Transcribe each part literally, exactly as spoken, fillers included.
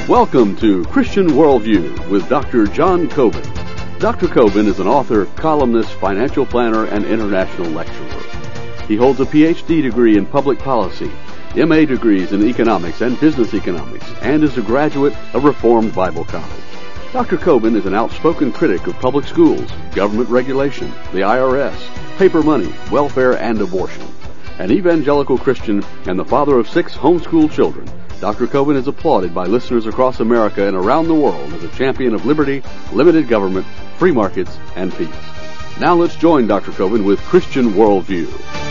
Welcome to Christian Worldview with Doctor John Coben. Doctor Coben is an author, columnist, financial planner, and international lecturer. He holds a P H D degree in public policy, M A degrees in economics and business economics, and is a graduate of Reformed Bible College. Doctor Coben is an outspoken critic of public schools, government regulation, the I R S, paper money, welfare, and abortion. An evangelical Christian and the father of six homeschooled children, Doctor Coben is applauded by listeners across America and around the world as a champion of liberty, limited government, free markets, and peace. Now let's join Doctor Coben with Christian Worldview.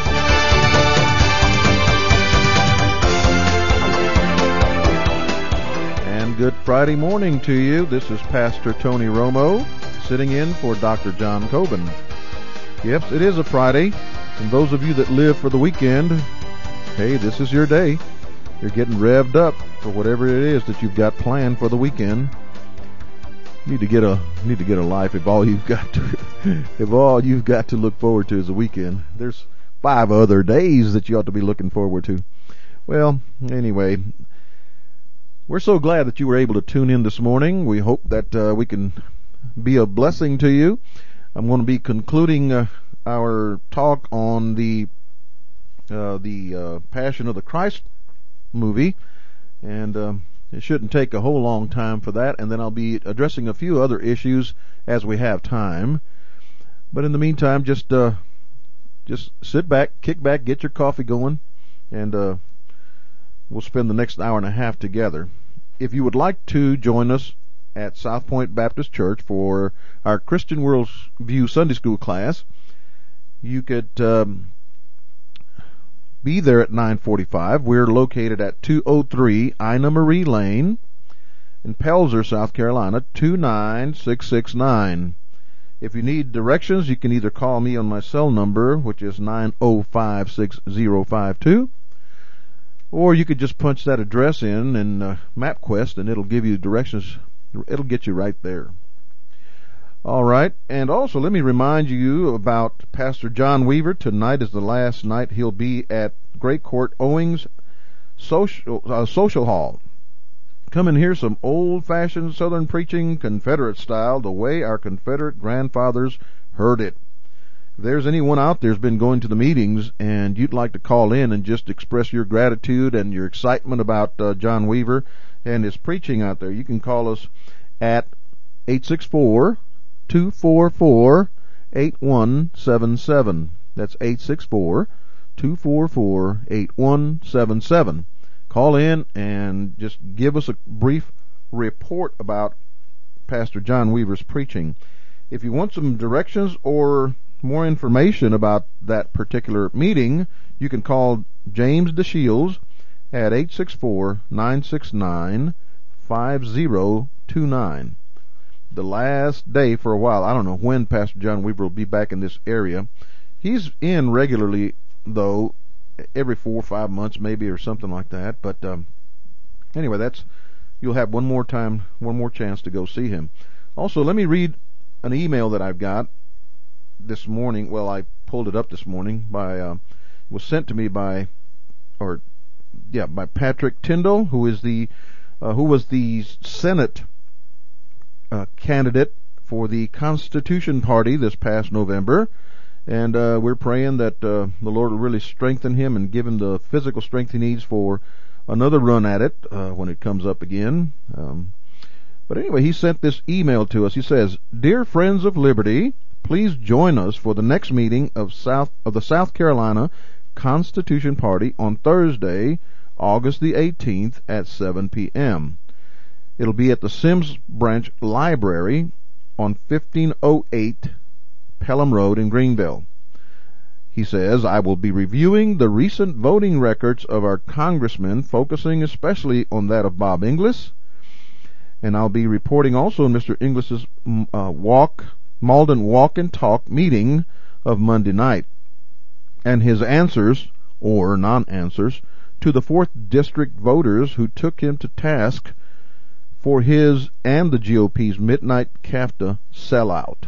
And good Friday morning to you. This is Pastor Tony Romo sitting in for Doctor John Coben. Yes, it is a Friday, and those of you that live for the weekend, hey, this is your day. You're getting revved up for whatever it is that you've got planned for the weekend. You need to get a need to get a life if all you've got to if all you've got to look forward to is the weekend. There's five other days that you ought to be looking forward to. Well, anyway, we're so glad that you were able to tune in this morning. We hope that uh, we can be a blessing to you. I'm going to be concluding uh, our talk on the uh, the uh, Passion of the Christ movie, and um, it shouldn't take a whole long time for that, and then I'll be addressing a few other issues as we have time. But in the meantime, just uh, just sit back, kick back, get your coffee going, and uh, we'll spend the next hour and a half together. If you would like to join us at South Point Baptist Church for our Christian Worldview Sunday School class, you could um, be there at nine forty-five. We're located at two oh three Ina Marie Lane in Pelzer, South Carolina, two nine six six nine. If you need directions, you can either call me on my cell number, which is nine oh five six oh five two, or you could just punch that address in in uh, MapQuest, and it'll give you directions. It'll get you right there. All right, and also let me remind you about Pastor John Weaver. Tonight is the last night he'll be at Great Court Owings Social, uh, Social Hall. Come and hear some old-fashioned Southern preaching, Confederate style, the way our Confederate grandfathers heard it. If there's anyone out there who's been going to the meetings and you'd like to call in and just express your gratitude and your excitement about uh, John Weaver and his preaching out there, you can call us at eight six four, two four four, eight one seven seven. That's eight six four, two four four, eight one seven seven. Call in and just give us a brief report about Pastor John Weaver's preaching. If you want some directions or more information about that particular meeting, you can call James DeShields at eight six four, nine six nine, five zero two nine. The last day for a while. I don't know when Pastor John Weaver will be back in this area. He's in regularly, though, every four or five months maybe, or something like that. But um, anyway, that's you'll have one more time, one more chance to go see him. Also, let me read an email that I've got this morning. Well, I pulled it up this morning. By uh, it was sent to me by, or yeah, by Patrick Tyndall, who is the uh, who was the Senate Uh, candidate for the Constitution Party this past November, and uh, we're praying that uh, the Lord will really strengthen him and give him the physical strength he needs for another run at it uh, when it comes up again. Um, but anyway, he sent this email to us. He says, "Dear friends of liberty, please join us for the next meeting of South of the South Carolina Constitution Party on Thursday, August the eighteenth at seven p.m. It'll be at the Sims Branch Library on fifteen oh eight Pelham Road in Greenville." He says, "I will be reviewing the recent voting records of our congressmen, focusing especially on that of Bob Inglis, and I'll be reporting also on Mister Inglis's uh, walk, Malden Walk and Talk meeting of Monday night, and his answers, or non-answers, to the fourth District voters who took him to task for his and the G O P's midnight CAFTA sellout.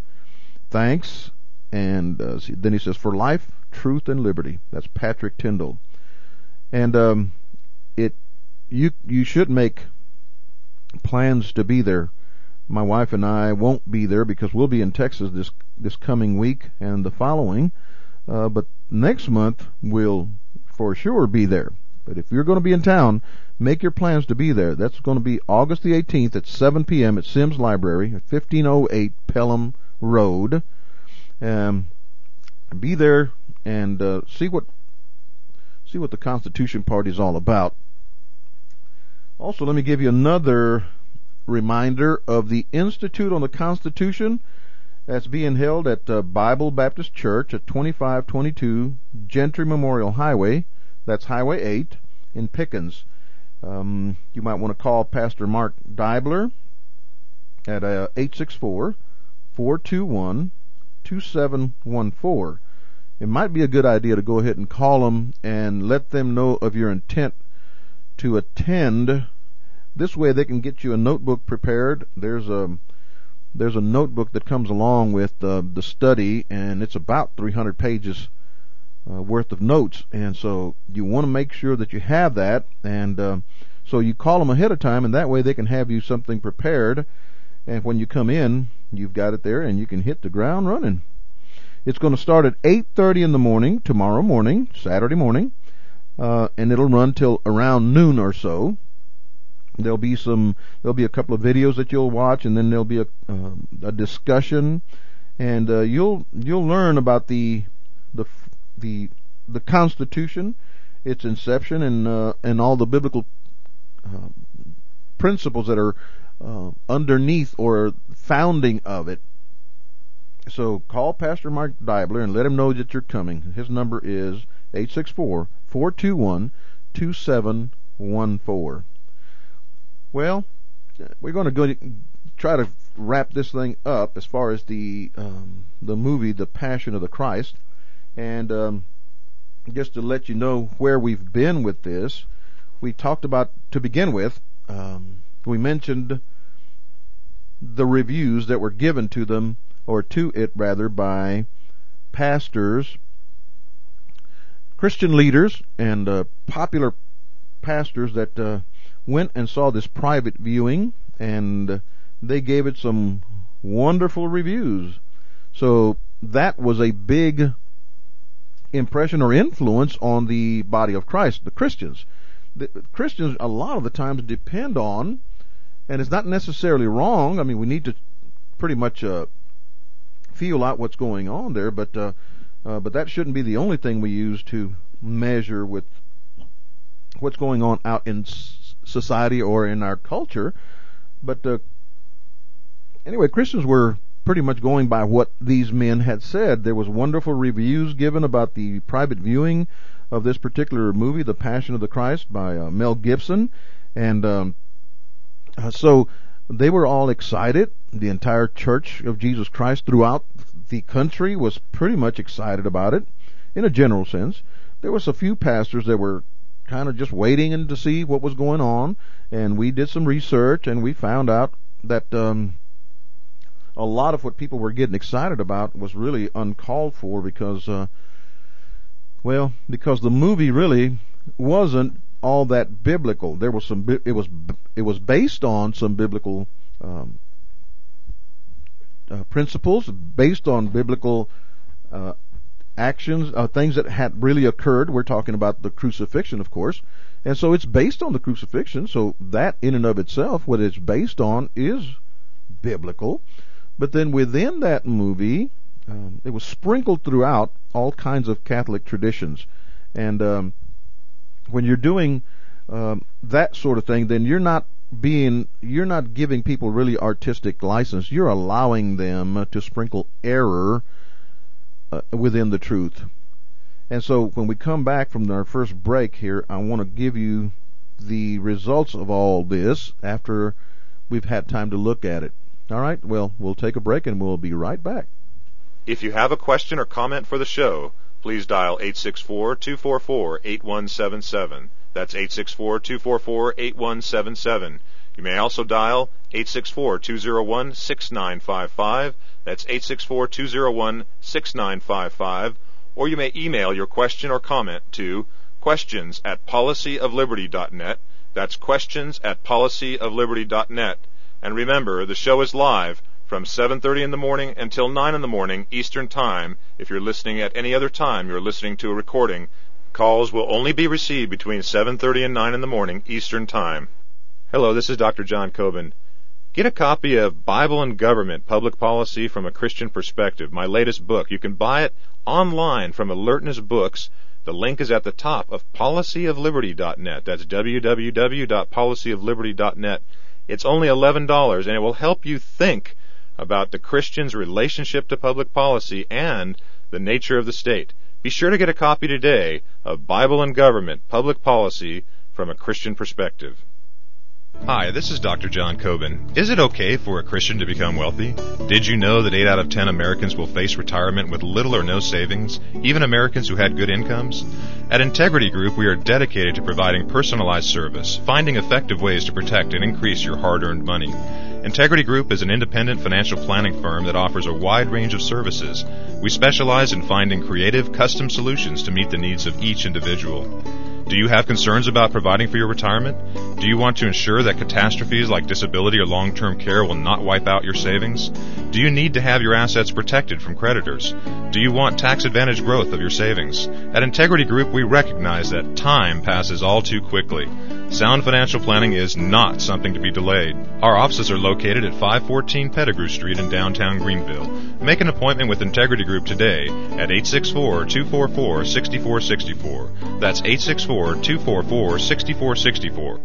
Thanks." And uh, then he says, "For life, truth, and liberty." That's Patrick Tyndall. And um, it you you should make plans to be there. My wife and I won't be there because we'll be in Texas this this coming week and the following. Uh, but next month we'll for sure be there. But if you're going to be in town, make your plans to be there. That's going to be August the eighteenth at seven p.m. at Sims Library at fifteen oh eight Pelham Road. Um, be there and uh, see what see what the Constitution Party is all about. Also, let me give you another reminder of the Institute on the Constitution that's being held at uh, Bible Baptist Church at twenty-five twenty-two Gentry Memorial Highway. That's Highway eight in Pickens. Um, you might want to call Pastor Mark Deibler at uh, eight six four, four two one, two seven one four. It might be a good idea to go ahead and call them and let them know of your intent to attend. This way they can get you a notebook prepared. There's a there's a notebook that comes along with uh, the study, and it's about three hundred pages uh, worth of notes. And so you want to make sure that you have that. And uh, so you call them ahead of time, and that way they can have you something prepared. And when you come in, you've got it there, and you can hit the ground running. It's going to start at eight thirty in the morning, tomorrow morning, Saturday morning, uh, and it'll run till around noon or so. There'll be some, there'll be a couple of videos that you'll watch, and then there'll be a, uh, a discussion, and uh, you'll you'll learn about the the the the Constitution, its inception, and uh, and all the biblical uh, principles that are uh, underneath or founding of it. So call Pastor Mark Deibler and let him know that you're coming. His number is eight six four, four two one, two seven one four. Well, we're going to go try to wrap this thing up as far as the um, the movie, The Passion of the Christ. And um, just to let you know where we've been with this, we talked about, to begin with, um, we mentioned the reviews that were given to them, or to it rather, by pastors, Christian leaders, and uh, popular pastors that uh, went and saw this private viewing, and uh, they gave it some wonderful reviews. So that was a big impression or influence on the body of Christ, the Christians. The Christians a lot of the times depend on, and it's not necessarily wrong, I mean we need to pretty much uh, feel out what's going on there, but uh, uh, but that shouldn't be the only thing we use to measure with what's going on out in society or in our culture. But uh, anyway, Christians were pretty much going by what these men had said. There was wonderful reviews given about the private viewing of this particular movie, The Passion of the Christ, by uh, Mel Gibson, and um, uh, so they were all excited. The entire Church of Jesus Christ throughout the country was pretty much excited about it, in a general sense. There was a few pastors that were kind of just waiting and to see what was going on, and we did some research, and we found out that um, a lot of what people were getting excited about was really uncalled for, because, uh, well, because the movie really wasn't all that biblical. There was some, it was, it was based on some biblical um, uh, principles, based on biblical uh, actions, uh, things that had really occurred. We're talking about the crucifixion, of course, and so it's based on the crucifixion. So that, in and of itself, what it's based on is biblical. But then within that movie, um, it was sprinkled throughout all kinds of Catholic traditions, and um, when you're doing um, that sort of thing, then you're not being, you're not giving people really artistic license. You're allowing them to sprinkle error uh, within the truth. And so when we come back from our first break here, I want to give you the results of all this after we've had time to look at it. All right, well, we'll take a break and we'll be right back. If you have a question or comment for the show, please dial eight six four, two four four, eight one seven seven. That's eight six four, two four four, eight one seven seven. You may also dial eight six four, two zero one, six nine five five. That's eight six four, two zero one, six nine five five. Or you may email your question or comment to questions at policy of liberty dot net. That's questions at policy of liberty dot net. And remember, the show is live from seven thirty in the morning until nine in the morning Eastern Time. If you're listening at any other time, you're listening to a recording. Calls will only be received between seven thirty and nine in the morning Eastern Time. Hello, this is Doctor John Coben. Get a copy of Bible and Government, Public Policy from a Christian Perspective, my latest book. You can buy it online from Alertness Books. The link is at the top of policy of liberty dot net. That's w w w dot policy of liberty dot net. It's only eleven dollars, and it will help you think about the Christian's relationship to public policy and the nature of the state. Be sure to get a copy today of Bible and Government, Public Policy from a Christian Perspective. Hi, this is Doctor John Coben. Is it okay for a Christian to become wealthy? Did you know that eight out of ten Americans will face retirement with little or no savings, even Americans who had good incomes? At Integrity Group, we are dedicated to providing personalized service, finding effective ways to protect and increase your hard-earned money. Integrity Group is an independent financial planning firm that offers a wide range of services. We specialize in finding creative, custom solutions to meet the needs of each individual. Do you have concerns about providing for your retirement? Do you want to ensure that catastrophes like disability or long-term care will not wipe out your savings? Do you need to have your assets protected from creditors? Do you want tax-advantaged growth of your savings? At Integrity Group, we recognize that time passes all too quickly. Sound financial planning is not something to be delayed. Our offices are located at five fourteen Pettigrew Street in downtown Greenville. Make an appointment with Integrity Group today at eight six four, two four four, six four six four. That's eight six four, two four four, six four six four.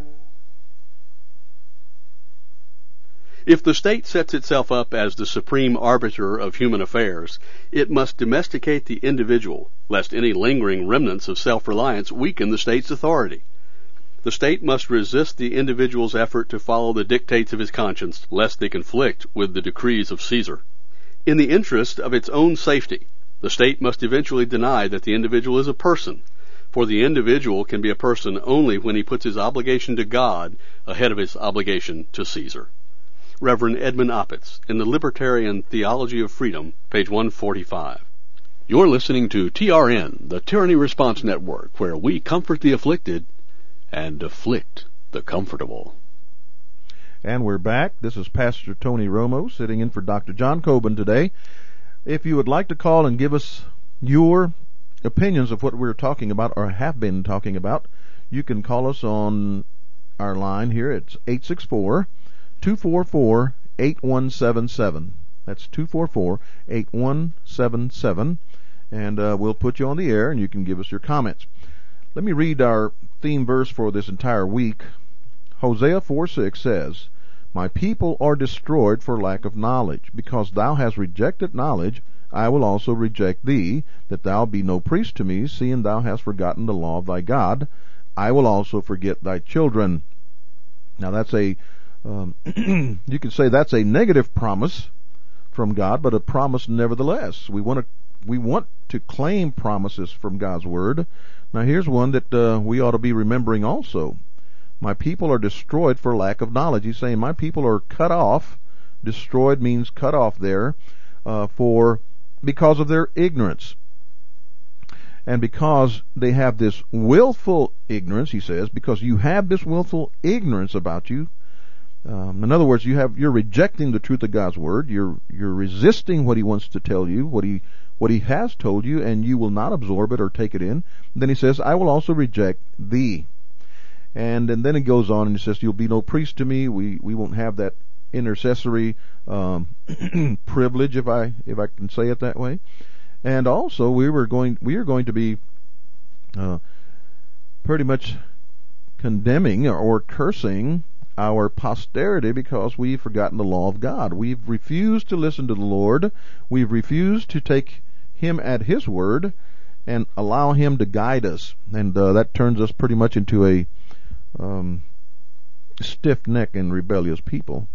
If the state sets itself up as the supreme arbiter of human affairs, it must domesticate the individual, lest any lingering remnants of self-reliance weaken the state's authority. The state must resist the individual's effort to follow the dictates of his conscience, lest they conflict with the decrees of Caesar. In the interest of its own safety, the state must eventually deny that the individual is a person, for the individual can be a person only when he puts his obligation to God ahead of his obligation to Caesar. Reverend Edmund Opitz, in the Libertarian Theology of Freedom, page one forty-five. You're listening to T R N, the Tyranny Response Network, where we comfort the afflicted and afflict the comfortable. And we're back. This is Pastor Tony Romo sitting in for Doctor John Coben today. If you would like to call and give us your opinions of what we're talking about or have been talking about, you can call us on our line here. It's eight six four, two four four, eight one seven seven. That's two four four, eight one seven seven. And uh, we'll put you on the air and you can give us your comments. Let me read our theme verse for this entire week. Hosea four six says, "My people are destroyed for lack of knowledge. Because thou hast rejected knowledge, I will also reject thee, that thou be no priest to me, seeing thou hast forgotten the law of thy God. I will also forget thy children." Now that's a, um, you could say that's a negative promise from God, but a promise nevertheless. We want to, we want to claim promises from God's Word. Now here's one that uh, we ought to be remembering also. My people are destroyed for lack of knowledge. He's saying my people are cut off. Destroyed means cut off there uh, for because of their ignorance. And because they have this willful ignorance, he says, because you have this willful ignorance about you. Um, in other words, you have you're rejecting the truth of God's Word. You're you're resisting what He wants to tell you, what He what He has told you, and you will not absorb it or take it in. Then He says, "I will also reject thee." And, and then He goes on and He says, "You'll be no priest to me." We we won't have that intercessory um, privilege, if I if I can say it that way. And also, we were going we are going to be uh, pretty much condemning or, or cursing our posterity because we've forgotten the law of God. We've refused to listen to the Lord. We've refused to take Him at His word and allow Him to guide us. And uh, that turns us pretty much into a um, stiff-necked and rebellious people.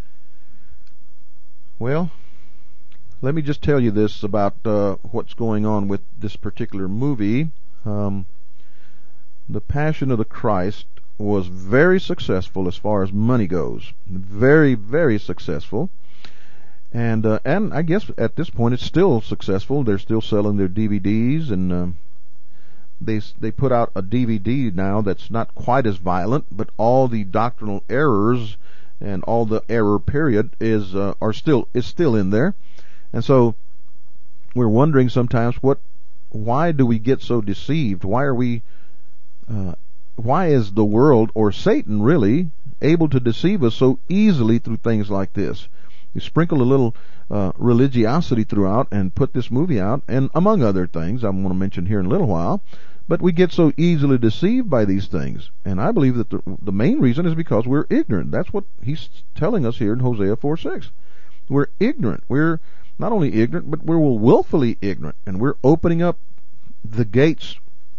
Well, let me just tell you this about uh, what's going on with this particular movie. Um, The Passion of the Christ was very successful as far as money goes. Very, very successful. And uh, and I guess at this point it's still successful. They're still selling their D V Ds, and uh, they they put out a D V D now that's not quite as violent, but all the doctrinal errors and all the error period is uh, are still is still in there. And so we're wondering sometimes, what why do we get so deceived? Why are we uh, why is the world, or Satan really, able to deceive us so easily through things like this? You sprinkle a little uh, religiosity throughout and put this movie out, and among other things I'm going to mention here in a little while, but we get so easily deceived by these things. And I believe that the, the main reason is because we're ignorant. That's what he's telling us here in Hosea four six. We're ignorant. We're not only ignorant, but we're willfully ignorant, and we're opening up the gates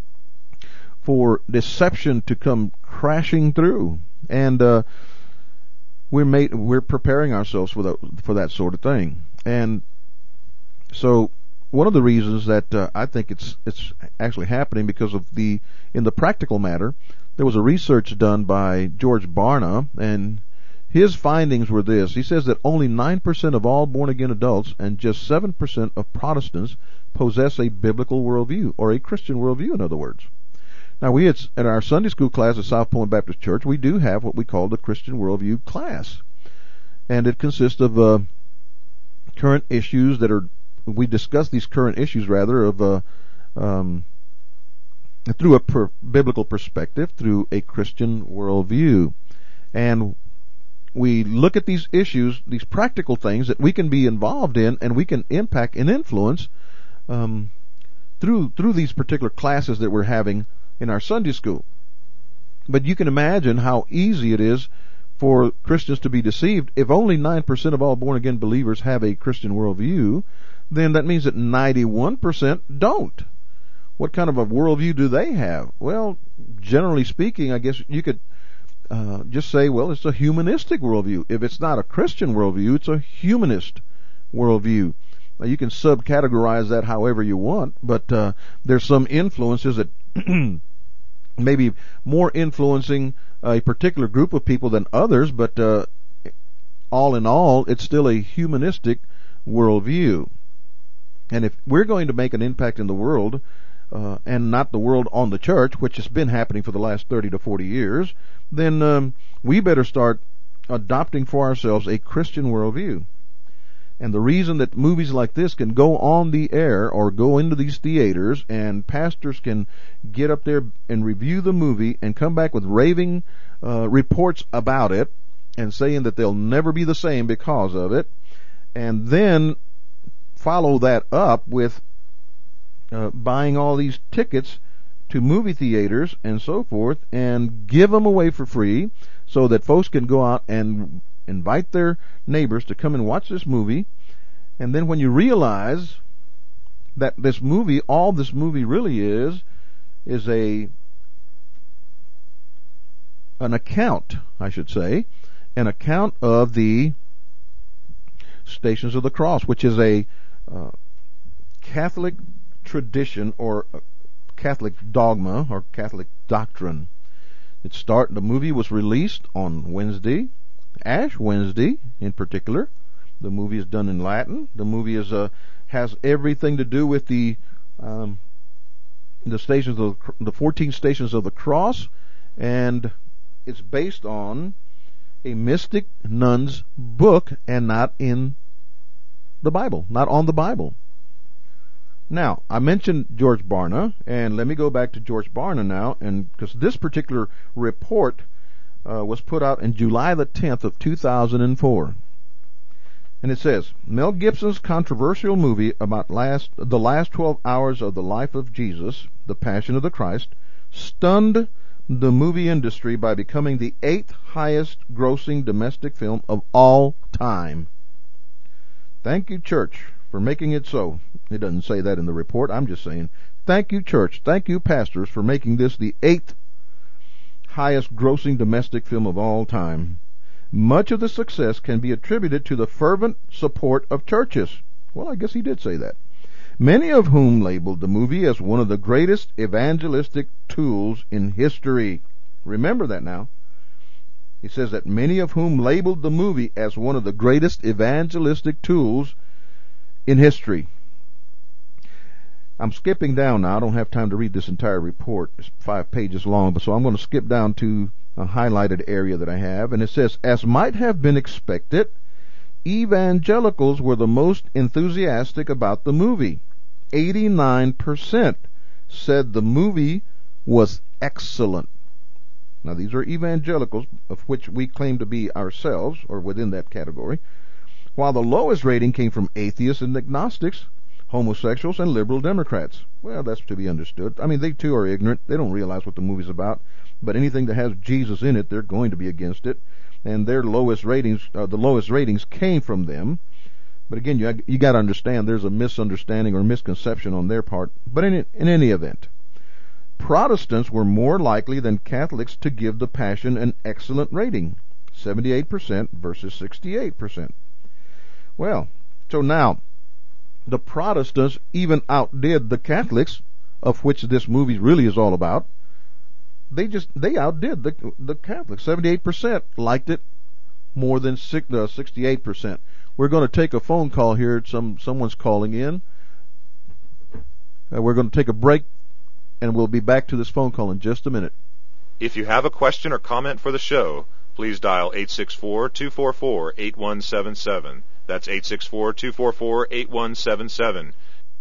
for deception to come crashing through. And uh, we're made, we're preparing ourselves for that, for that sort of thing. And so one of the reasons that uh, I think it's it's actually happening, because of the in the practical matter, there was a research done by George Barna, and his findings were this. He says that only nine percent of all born-again adults and just seven percent of Protestants possess a biblical worldview, or a Christian worldview, in other words. Now, we at, at our Sunday school class at South Point Baptist Church, we do have what we call the Christian Worldview class. And it consists of uh, current issues that are, we discuss these current issues, rather, of uh, um, through a per, biblical perspective, through a Christian worldview. And we look at these issues, these practical things that we can be involved in, and we can impact and influence um, through through these particular classes that we're having in our Sunday school. But you can imagine how easy it is for Christians to be deceived. If only nine percent of all born-again believers have a Christian worldview, then that means that ninety-one percent don't. What kind of a worldview do they have? Well, generally speaking, I guess you could uh, just say, well, it's a humanistic worldview. If it's not a Christian worldview, it's a humanist worldview. Now, you can subcategorize that however you want, but uh, there's some influences that maybe more influencing a particular group of people than others, but uh, all in all, it's still a humanistic worldview. And if we're going to make an impact in the world, uh, and not the world on the church, which has been happening for the last thirty to forty years, then um, we better start adopting for ourselves a Christian worldview. And the reason that movies like this can go on the air or go into these theaters, and pastors can get up there and review the movie and come back with raving uh, reports about it and saying that they'll never be the same because of it, and then follow that up with uh, buying all these tickets to movie theaters and so forth, and give them away for free so that folks can go out and invite their neighbors to come and watch this movie. And then when you realize that this movie, all this movie really is, is a an account, I should say, an account of the Stations of the Cross, which is a uh, Catholic tradition, or a Catholic dogma, or Catholic doctrine. It start the movie was released on Wednesday, Ash Wednesday in particular. The movie is done in Latin. The movie is uh, has everything to do with the um, the stations of the, the fourteen Stations of the Cross, and it's based on a mystic nun's book and not in the Bible, not on the Bible. Now, I mentioned George Barna, and let me go back to George Barna now, and because this particular report uh, was put out in July the tenth of two thousand four. And it says, Mel Gibson's controversial movie about last the last twelve hours of the life of Jesus, The Passion of the Christ, stunned the movie industry by becoming the eighth highest grossing domestic film of all time. Thank you, church, for making it so. It doesn't say that in the report. I'm just saying, thank you, church, thank you, pastors, for making this the eighth highest grossing domestic film of all time. Much of the success can be attributed to the fervent support of churches. Well, I guess he did say that. Many of whom labeled the movie as one of the greatest evangelistic tools in history. Remember that now. He says that many of whom labeled the movie as one of the greatest evangelistic tools in history. I'm skipping down now. I don't have time to read this entire report. It's five pages long, but so I'm going to skip down to a highlighted area that I have, and it says, as might have been expected, evangelicals were the most enthusiastic about the movie. eighty-nine percent said the movie was excellent. Now, these are evangelicals, of which we claim to be ourselves, or within that category, while the lowest rating came from atheists and agnostics, homosexuals, and liberal Democrats. Well, that's to be understood. I mean, they too are ignorant. They don't realize what the movie's about. But anything that has Jesus in it, they're going to be against it. And their lowest ratings, uh, the lowest ratings came from them. But again, you you got to understand there's a misunderstanding or misconception on their part. But in in any event, Protestants were more likely than Catholics to give The Passion an excellent rating, seventy-eight percent versus sixty-eight percent. Well, so now, the Protestants even outdid the Catholics, of which this movie really is all about. They just, they outdid the the Catholics. seventy-eight percent liked it more than sixty-eight percent. We're going to take a phone call here. Some Someone's calling in. Uh, we're going to take a break, and we'll be back to this phone call in just a minute. If you have a question or comment for the show, please dial eight six four, two four four, eight one seven seven. That's eight six four, two four four, eight one seven seven.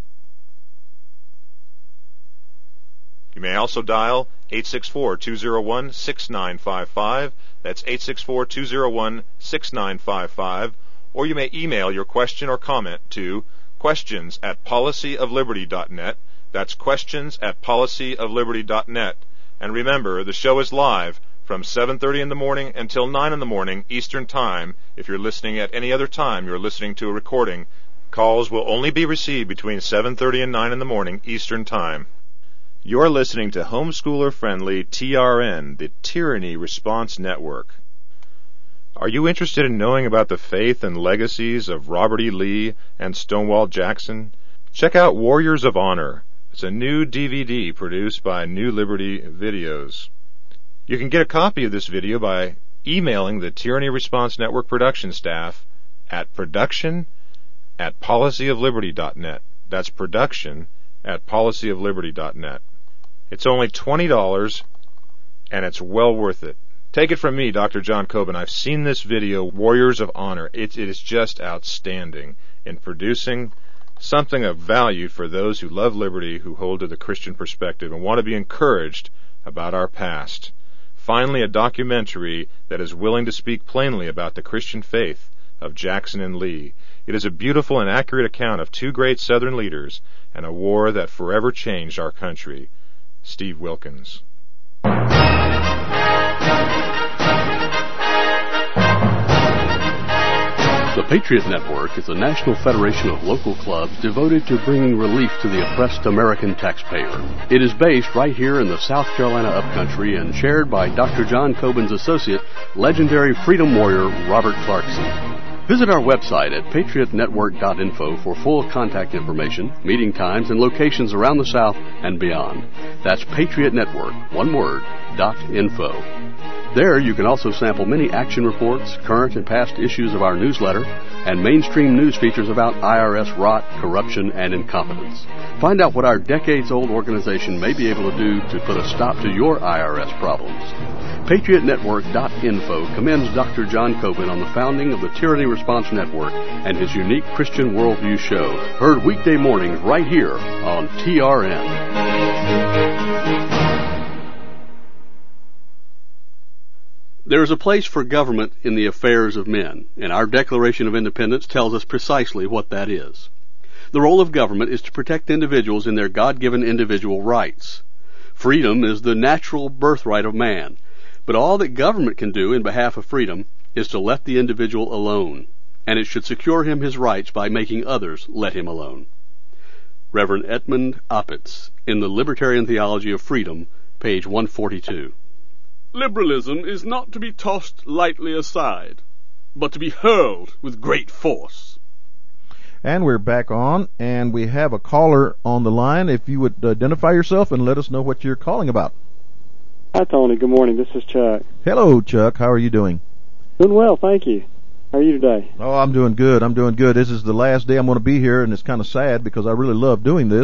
You may also dial eight six four, two zero one, six nine five five. That's eight six four, two zero one, six nine five five. Or you may email your question or comment to questions at policy of liberty dot net. That's questions at policy of liberty dot net. And remember, the show is live from seven thirty in the morning until nine in the morning Eastern Time. If you're listening at any other time, you're listening to a recording. Calls will only be received between seven thirty and nine in the morning Eastern Time. You're listening to homeschooler-friendly T R N, the Tyranny Response Network. Are you interested in knowing about the faith and legacies of Robert E. Lee and Stonewall Jackson? Check out Warriors of Honor. It's a new D V D produced by New Liberty Videos. You can get a copy of this video by emailing the Tyranny Response Network production staff at production at policy of liberty dot net. That's production at policy of liberty dot net. It's only twenty dollars, and it's well worth it. Take it from me, Doctor John Coben. I've seen this video, Warriors of Honor. It, it is just outstanding in producing something of value for those who love liberty, who hold to the Christian perspective, and want to be encouraged about our past. Finally, a documentary that is willing to speak plainly about the Christian faith of Jackson and Lee. It is a beautiful and accurate account of two great Southern leaders and a war that forever changed our country. Steve Wilkins. The Patriot Network is a national federation of local clubs devoted to bringing relief to the oppressed American taxpayer. It is based right here in the South Carolina upcountry and chaired by Doctor John Coben's associate, legendary freedom warrior Robert Clarkson. Visit our website at patriot network dot info for full contact information, meeting times, and locations around the South and beyond. That's Patriot Network, one word, dot info. There you can also sample many action reports, current and past issues of our newsletter, and mainstream news features about I R S rot, corruption, and incompetence. Find out what our decades-old organization may be able to do to put a stop to your I R S problems. patriot network dot info commends Doctor John Coben on the founding of the Tyranny Response Network and his unique Christian Worldview show, heard weekday mornings right here on T R N. There is a place for government in the affairs of men, and our Declaration of Independence tells us precisely what that is. The role of government is to protect individuals in their God-given individual rights. Freedom is the natural birthright of man, but all that government can do in behalf of freedom is to let the individual alone, and it should secure him his rights by making others let him alone. Reverend Edmund Opitz, in The Libertarian Theology of Freedom, page one forty-two. Liberalism is not to be tossed lightly aside, but to be hurled with great force. And we're back on, and we have a caller on the line. If you would identify yourself and let us know what you're calling about. Hi, Tony. Good morning. This is Chuck. Hello, Chuck. How are you doing? Doing well, thank you. How are you today? Oh, I'm doing good. I'm doing good. This is the last day I'm going to be here, and it's kind of sad because I really love doing this.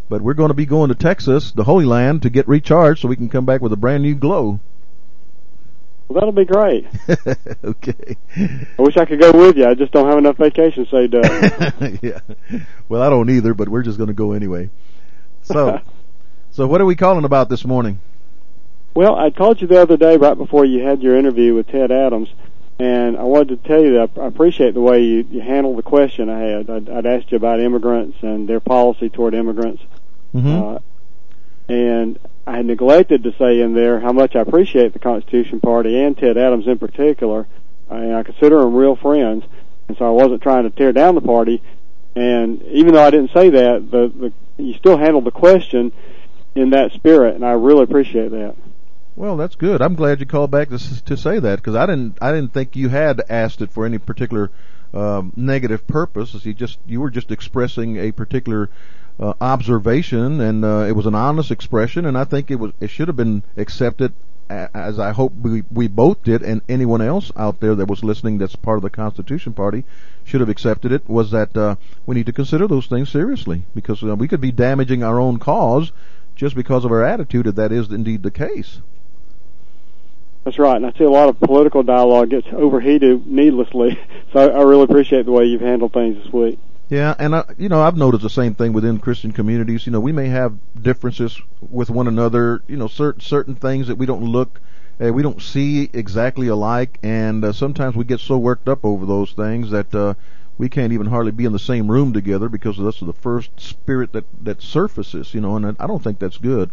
But we're going to be going to Texas, the Holy Land, to get recharged so we can come back with a brand new glow. Well, that'll be great. Okay. I wish I could go with you. I just don't have enough vacation saved up. Yeah. Well, I don't either, but we're just going to go anyway. So, so what are we calling about this morning? Well, I called you the other day right before you had your interview with Ted Adams, and I wanted to tell you that I appreciate the way you, you handled the question I had. I'd, I'd asked you about immigrants and their policy toward immigrants. Mm-hmm. Uh, and I had neglected to say in there how much I appreciate the Constitution Party and Ted Adams in particular. I, I consider them real friends, and so I wasn't trying to tear down the party. And even though I didn't say that, the, the, you still handled the question in that spirit, and I really appreciate that. Well, that's good. I'm glad you called back to, to say that, because I didn't I didn't think you had asked it for any particular um, negative purpose. You just you were just expressing a particular Uh, observation, and uh, it was an honest expression, and I think it was it should have been accepted, as I hope we we both did, and anyone else out there that was listening that's part of the Constitution Party should have accepted it, was that uh, we need to consider those things seriously, because uh, we could be damaging our own cause just because of our attitude, if that is indeed the case. That's right, and I see a lot of political dialogue gets overheated needlessly, so I, I really appreciate the way you've handled things this week. Yeah, and I, you know, I've noticed the same thing within Christian communities. You know, we may have differences with one another. You know, certain certain things that we don't look, uh, we don't see exactly alike, and uh, sometimes we get so worked up over those things that uh, we can't even hardly be in the same room together because that's the first spirit that that surfaces. You know, and I don't think that's good.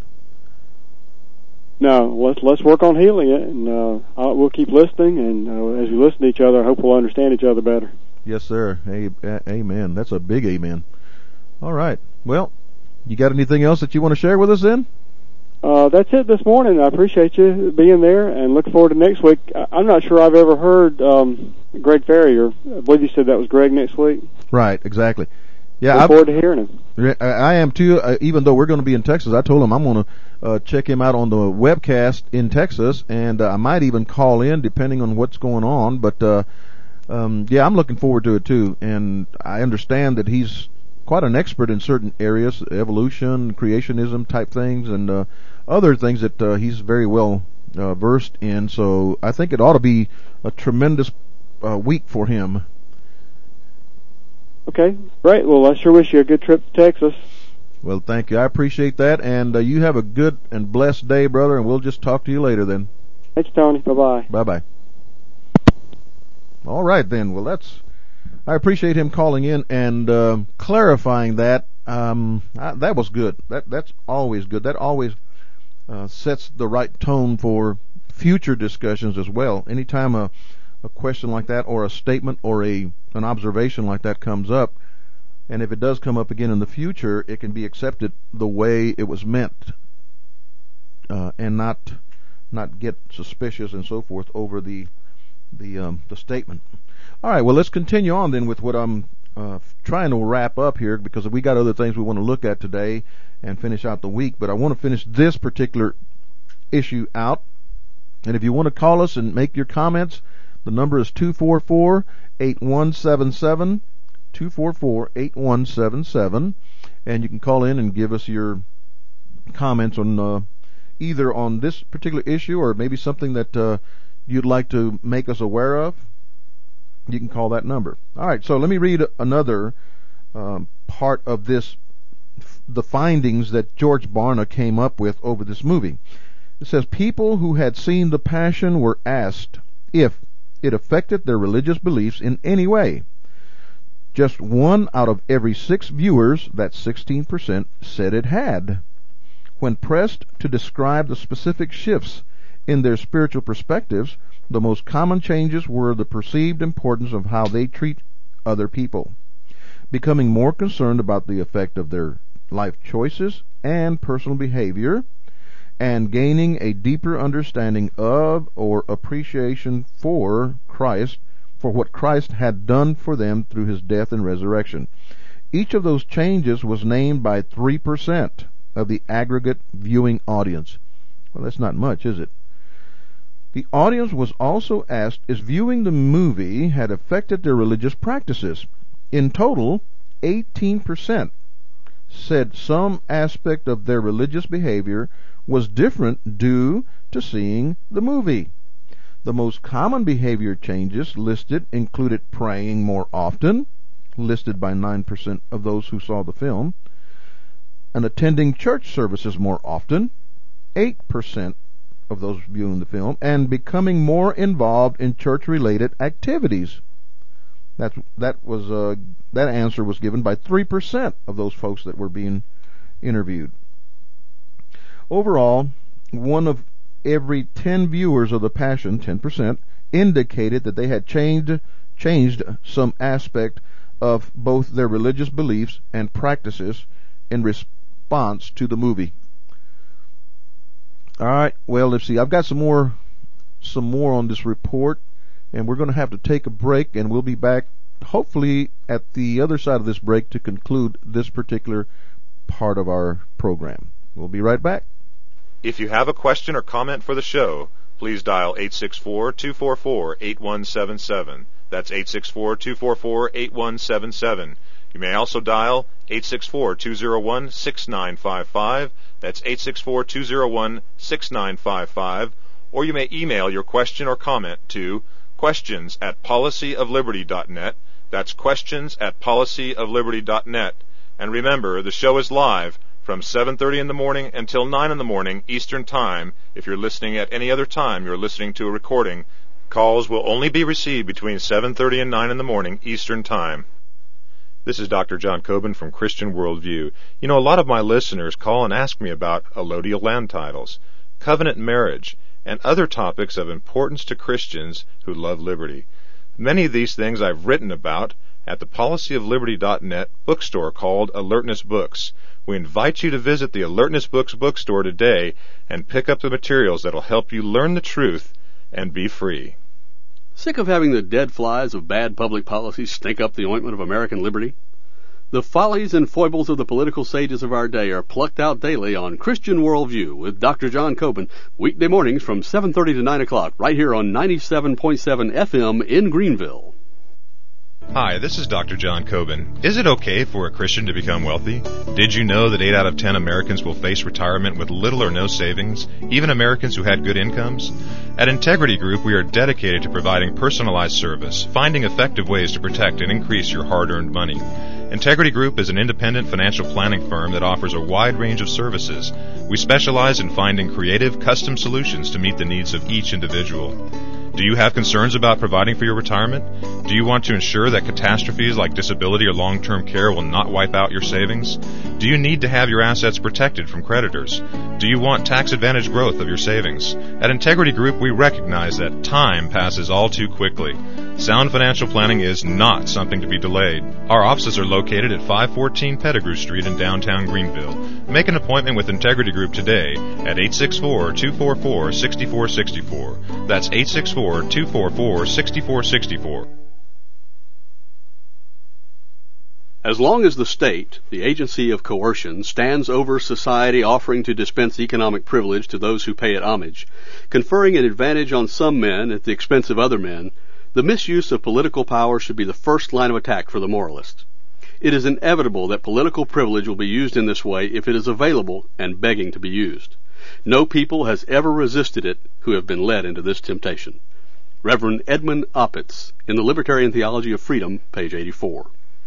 No, let's let's work on healing it, and uh, I'll, we'll keep listening, and uh, as we listen to each other, I hope we'll understand each other better. Yes, sir. Amen. That's a big amen. All right. Well, you got anything else that you want to share with us then? Uh, that's it this morning. I appreciate you being there, and look forward to next week. I'm not sure I've ever heard um, Greg Ferrier. I believe you said that was Greg next week. Right, exactly. Yeah, look forward to hearing him. I am too, uh, even though we're going to be in Texas. I told him I'm going to uh, check him out on the webcast in Texas, and uh, I might even call in depending on what's going on, but uh Um, yeah, I'm looking forward to it too, and I understand that he's quite an expert in certain areas, evolution, creationism type things, and uh, other things that uh, he's very well uh, versed in. So I think it ought to be a tremendous uh, week for him. Okay, great. Well, I sure wish you a good trip to Texas. Well, thank you. I appreciate that, and uh, you have a good and blessed day, brother, and we'll just talk to you later then. Thanks, Tony. Bye-bye. Bye-bye. All right, then. Well, that's. I appreciate him calling in and uh, clarifying that. Um, I, that was good. That that's always good. That always uh, sets the right tone for future discussions as well. Anytime a a question like that, or a statement, or a an observation like that comes up, and if it does come up again in the future, it can be accepted the way it was meant, uh, and not not get suspicious and so forth over the. the um, the statement. All right, well, let's continue on then with what I'm uh, trying to wrap up here, because we got other things we want to look at today and finish out the week, but I want to finish this particular issue out. And if you want to call us and make your comments, the number is two four four, eight one seven seven, two four four, eight one seven seven, and you can call in and give us your comments on uh, either on this particular issue or maybe something that uh, you'd like to make us aware of. You can call that number. All right, so let me read another um, part of this, the findings that George Barna came up with over this movie. It says, people who had seen The Passion were asked if it affected their religious beliefs in any way. Just one out of every six viewers, that's sixteen percent, said it had. When pressed to describe the specific shifts in their spiritual perspectives, the most common changes were the perceived importance of how they treat other people, becoming more concerned about the effect of their life choices and personal behavior, and gaining a deeper understanding of or appreciation for Christ, for what Christ had done for them through his death and resurrection. Each of those changes was named by three percent of the aggregate viewing audience. Well, that's not much, is it? The audience was also asked if viewing the movie had affected their religious practices. In total, eighteen percent said some aspect of their religious behavior was different due to seeing the movie. The most common behavior changes listed included praying more often, listed by nine percent of those who saw the film, and attending church services more often, eight percent of those viewing the film, and becoming more involved in church-related activities. That that was uh, that answer was given by three percent of those folks that were being interviewed. Overall, one of every ten viewers of The Passion, ten percent, indicated that they had changed changed some aspect of both their religious beliefs and practices in response to the movie. All right, well, let's see. I've got some more some more on this report, and we're going to have to take a break, and we'll be back hopefully at the other side of this break to conclude this particular part of our program. We'll be right back. If you have a question or comment for the show, please dial eight six four, two four four, eight one seven seven. That's eight six four, two four four, eight one seven seven. You may also dial eight six four, two zero one, six nine five five. That's eight six four, two zero one, six nine five five. Or you may email your question or comment to questions at policy of liberty dot net. That's questions at policy of liberty dot net. And remember, the show is live from seven thirty in the morning until nine in the morning Eastern Time. If you're listening at any other time, you're listening to a recording. Calls will only be received between seven thirty and nine in the morning Eastern Time. This is Doctor John Coben from Christian Worldview. You know, a lot of my listeners call and ask me about allodial land titles, covenant marriage, and other topics of importance to Christians who love liberty. Many of these things I've written about at the policy of liberty dot net bookstore called Alertness Books. We invite you to visit the Alertness Books bookstore today and pick up the materials that will help you learn the truth and be free. Sick of having the dead flies of bad public policy stink up the ointment of American liberty? The follies and foibles of the political sages of our day are plucked out daily on Christian Worldview with Doctor John Coben, weekday mornings from seven thirty to nine o'clock, right here on ninety-seven point seven F M in Greenville. Hi, this is Doctor John Coben. Is it okay for a Christian to become wealthy? Did you know that eight out of ten Americans will face retirement with little or no savings, even Americans who had good incomes? At Integrity Group, we are dedicated to providing personalized service, finding effective ways to protect and increase your hard-earned money. Integrity Group is an independent financial planning firm that offers a wide range of services. We specialize in finding creative, custom solutions to meet the needs of each individual. Do you have concerns about providing for your retirement? Do you want to ensure that catastrophes like disability or long-term care will not wipe out your savings? Do you need to have your assets protected from creditors? Do you want tax-advantaged growth of your savings? At Integrity Group, we recognize that time passes all too quickly. Sound financial planning is not something to be delayed. Our offices are located at five fourteen Pettigrew Street in downtown Greenville. Make an appointment with Integrity Group today at eight six four, two four four, six four six four. That's eight six four, two four four, six four six four. As long as the state, the agency of coercion, stands over society offering to dispense economic privilege to those who pay it homage, conferring an advantage on some men at the expense of other men, the misuse of political power should be the first line of attack for the moralists. It is inevitable that political privilege will be used in this way if it is available and begging to be used. No people has ever resisted it who have been led into this temptation. Reverend Edmund Opitz, in the Libertarian Theology of Freedom, page eighty-four.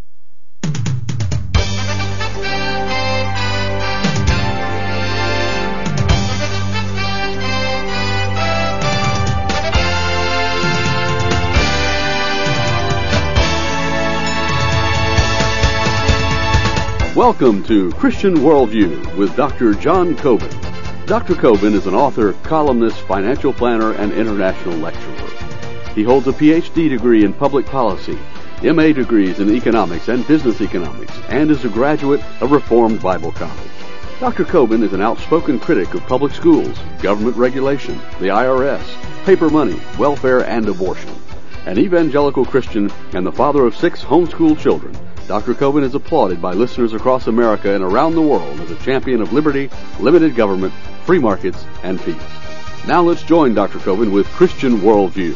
Welcome to Christian Worldview with Doctor John Coben. Doctor Coben is an author, columnist, financial planner, and international lecturer. He holds a P H D degree in public policy, M A degrees in economics and business economics, and is a graduate of Reformed Bible College. Doctor Coben is an outspoken critic of public schools, government regulation, the I R S, paper money, welfare, and abortion. An evangelical Christian and the father of six homeschooled children, Doctor Coben is applauded by listeners across America and around the world as a champion of liberty, limited government, free markets, and peace. Now let's join Doctor Coben with Christian Worldview.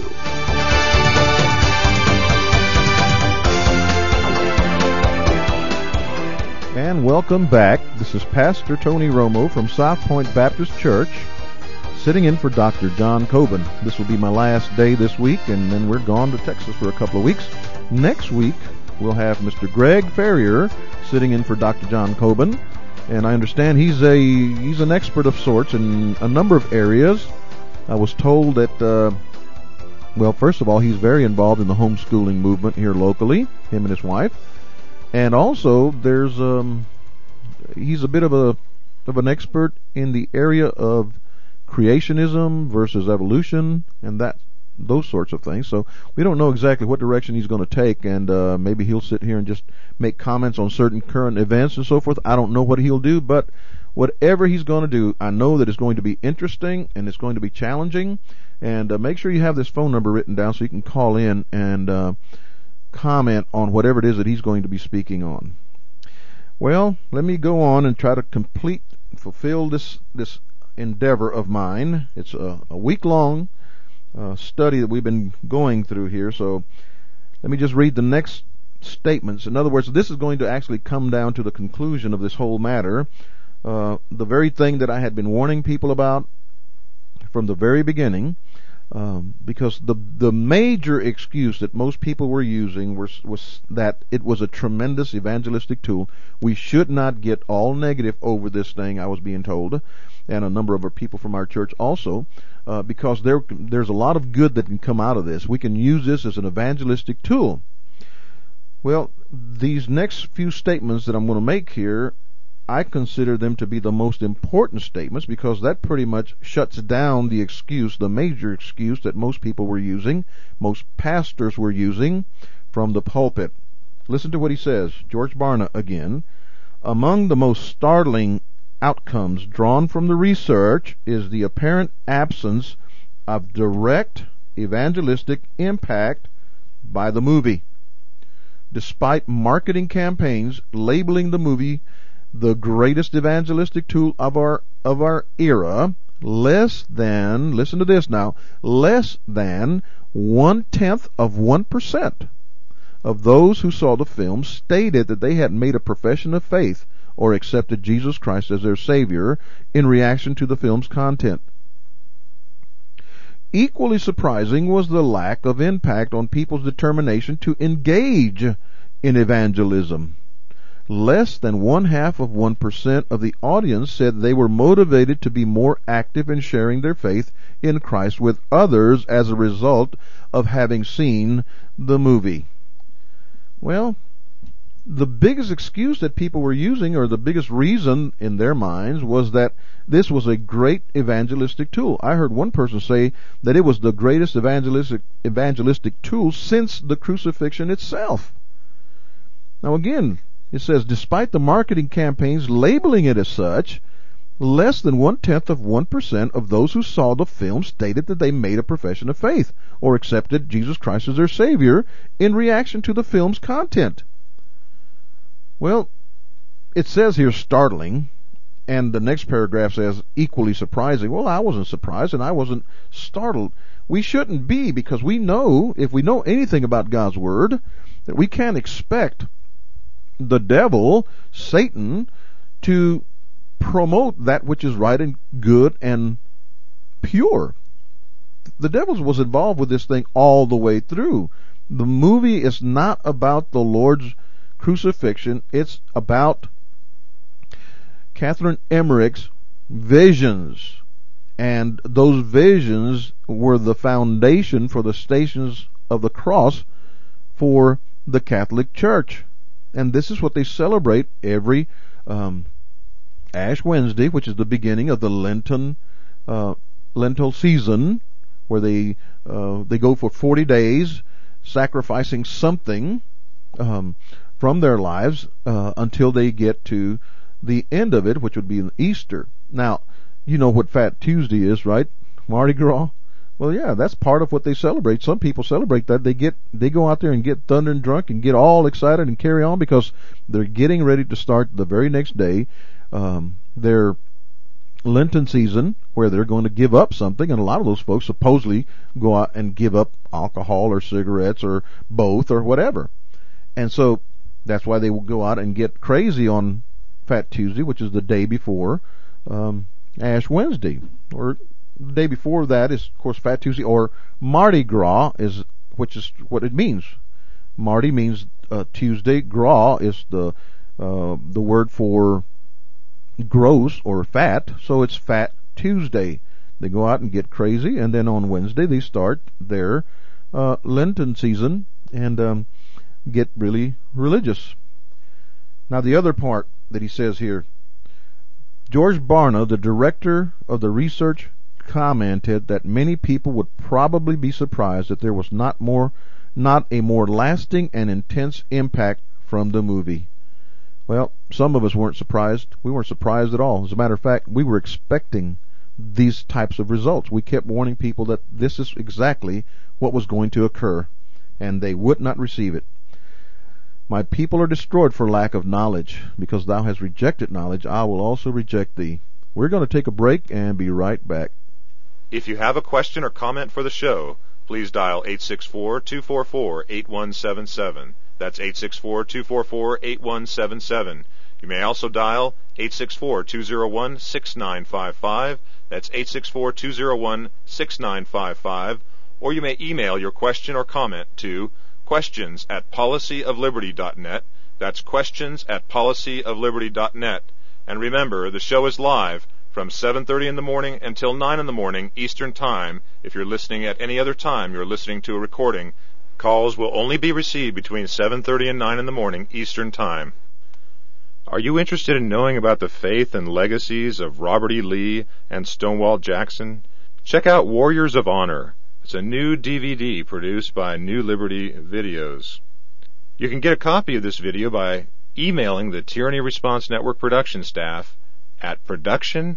And welcome back. This is Pastor Tony Romo from South Point Baptist Church, sitting in for Doctor John Coben. This will be my last day this week, and then we're gone to Texas for a couple of weeks. Next week, we'll have Mister Greg Ferrier sitting in for Doctor John Coben, and I understand he's a he's an expert of sorts in a number of areas. I was told that, uh, well, first of all, he's very involved in the homeschooling movement here locally, him and his wife. And also, there's um, he's a bit of a of an expert in the area of creationism versus evolution and that those sorts of things. So we don't know exactly what direction he's going to take, and uh, maybe he'll sit here and just make comments on certain current events and so forth. I don't know what he'll do, but whatever he's going to do, I know that it's going to be interesting and it's going to be challenging. And uh, make sure you have this phone number written down so you can call in and uh, comment on whatever it is that he's going to be speaking on. Well, let me go on and try to complete, fulfill this this endeavor of mine. It's a, a week-long uh, study that we've been going through here, so let me just read the next statements. In other words, this is going to actually come down to the conclusion of this whole matter, uh, the very thing that I had been warning people about from the very beginning. Um, because the the major excuse that most people were using was was that it was a tremendous evangelistic tool. We should not get all negative over this thing, I was being told, and a number of our people from our church also, uh, because there there's a lot of good that can come out of this. We can use this as an evangelistic tool. Well, these next few statements that I'm going to make here, I consider them to be the most important statements because that pretty much shuts down the excuse, the major excuse that most people were using, most pastors were using from the pulpit. Listen to what he says. George Barna again. Among the most startling outcomes drawn from the research is the apparent absence of direct evangelistic impact by the movie. Despite marketing campaigns labeling the movie the greatest evangelistic tool of our of our era, less than, listen to this now, less than one-tenth of one percent of those who saw the film stated that they had made a profession of faith or accepted Jesus Christ as their Savior in reaction to the film's content. Equally surprising was the lack of impact on people's determination to engage in evangelism. Less than one half of one percent of the audience said they were motivated to be more active in sharing their faith in Christ with others as a result of having seen the movie. Well, the biggest excuse that people were using, or the biggest reason in their minds, was that this was a great evangelistic tool. I heard one person say that it was the greatest evangelistic evangelistic tool since the crucifixion itself. Now again, it says, despite the marketing campaigns labeling it as such, less than one-tenth of one percent of those who saw the film stated that they made a profession of faith or accepted Jesus Christ as their Savior in reaction to the film's content. Well, it says here startling, and the next paragraph says equally surprising. Well, I wasn't surprised and I wasn't startled. We shouldn't be, because we know, if we know anything about God's Word, that we can't expect the devil, Satan, to promote that which is right and good and pure. The devil was involved with this thing all the way through. The movie is not about the Lord's crucifixion. It's about Catherine Emmerich's visions. And those visions were the foundation for the Stations of the Cross for the Catholic Church. And this is what they celebrate every um, Ash Wednesday, which is the beginning of the Lenten uh, Lentil season, where they uh, they go for forty days, sacrificing something um, from their lives uh, until they get to the end of it, which would be Easter. Now, you know what Fat Tuesday is, right? Mardi Gras. Well, yeah, that's part of what they celebrate. Some people celebrate that. They get, they go out there and get thundering drunk and get all excited and carry on because they're getting ready to start the very next day um, their Lenten season, where they're going to give up something. And a lot of those folks supposedly go out and give up alcohol or cigarettes or both or whatever. And so that's why they will go out and get crazy on Fat Tuesday, which is the day before um, Ash Wednesday, or the day before that is, of course, Fat Tuesday, or Mardi Gras, is which is what it means. Mardi means uh, Tuesday. Gras is the uh, the word for gross or fat, so it's Fat Tuesday. They go out and get crazy, and then on Wednesday they start their uh, Lenten season and um, get really religious. Now the other part that he says here, George Barna, the director of the research, commented that many people would probably be surprised that there was not more, not a more lasting and intense impact from the movie. Well, some of us weren't surprised. We weren't surprised at all. As a matter of fact, we were expecting these types of results. We kept warning people that this is exactly what was going to occur, and they would not receive it. My people are destroyed for lack of knowledge. Because thou hast rejected knowledge, I will also reject thee. We're going to take a break and be right back. If you have a question or comment for the show, please dial eight six four, two four four, eight one seven seven. That's eight six four, two four four, eight one seven seven. You may also dial eight six four, two zero one, six nine five five. That's eight six four, two zero one, six nine five five. Or you may email your question or comment to questions at policy of liberty dot net. That's questions at policy of liberty dot net. And remember, the show is live from seven thirty in the morning until nine in the morning Eastern Time. If you're listening at any other time, you're listening to a recording. Calls will only be received between seven thirty and nine in the morning Eastern Time. Are you interested in knowing about the faith and legacies of Robert E. Lee and Stonewall Jackson? Check out Warriors of Honor. It's a new D V D produced by New Liberty Videos. You can get a copy of this video by emailing the Tyranny Response Network production staff at production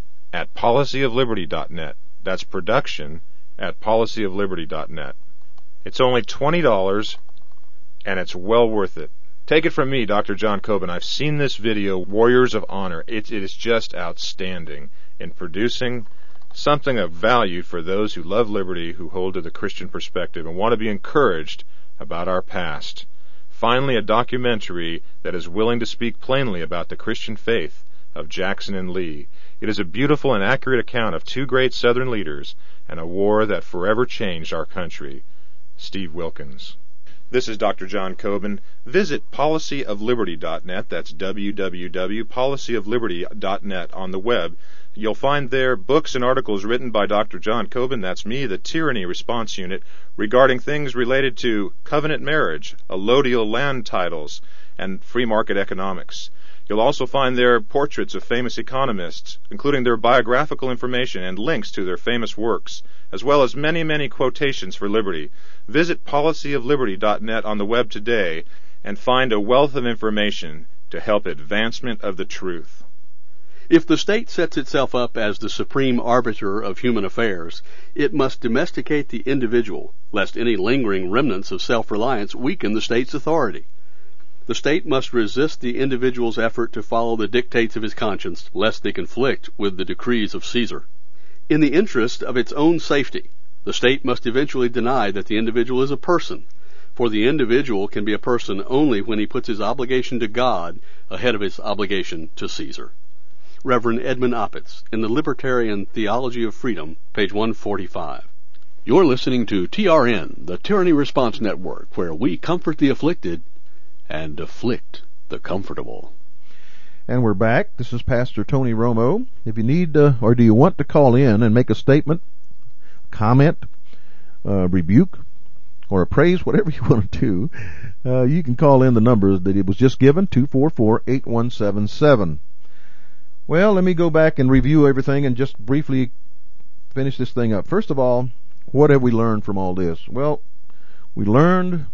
at policy of liberty dot net. That's production at policy of liberty dot net. It's only twenty dollars, and it's well worth it. Take it from me, Doctor John Coben. I've seen this video, Warriors of Honor. It, it is just outstanding in producing something of value for those who love liberty, who hold to the Christian perspective, and want to be encouraged about our past. Finally, a documentary that is willing to speak plainly about the Christian faith of Jackson and Lee. It is a beautiful and accurate account of two great Southern leaders and a war that forever changed our country. Steve Wilkins. This is Doctor John Coben. Visit policy of liberty dot net. That's w w w dot policy of liberty dot net on the web. You'll find there books and articles written by Doctor John Coben, that's me, the Tyranny Response Unit, regarding things related to covenant marriage, allodial land titles, and free market economics. You'll also find there portraits of famous economists, including their biographical information and links to their famous works, as well as many, many quotations for liberty. Visit policy of liberty dot net on the web today and find a wealth of information to help advancement of the truth. If the state sets itself up as the supreme arbiter of human affairs, it must domesticate the individual, lest any lingering remnants of self-reliance weaken the state's authority. The state must resist the individual's effort to follow the dictates of his conscience, lest they conflict with the decrees of Caesar. In the interest of its own safety, the state must eventually deny that the individual is a person, for the individual can be a person only when he puts his obligation to God ahead of his obligation to Caesar. Reverend Edmund Opitz, in the Libertarian Theology of Freedom, page one forty-five. You're listening to T R N, the Tyranny Response Network, where we comfort the afflicted and afflict the comfortable. And we're back. This is Pastor Tony Romo. If you need uh, or do you want to call in and make a statement, comment, uh, rebuke, or a praise, whatever you want to do, uh, you can call in the number that it was just given, two four four, eight one seven seven. Well, let me go back and review everything and just briefly finish this thing up. First of all, what have we learned from all this? Well, we learned,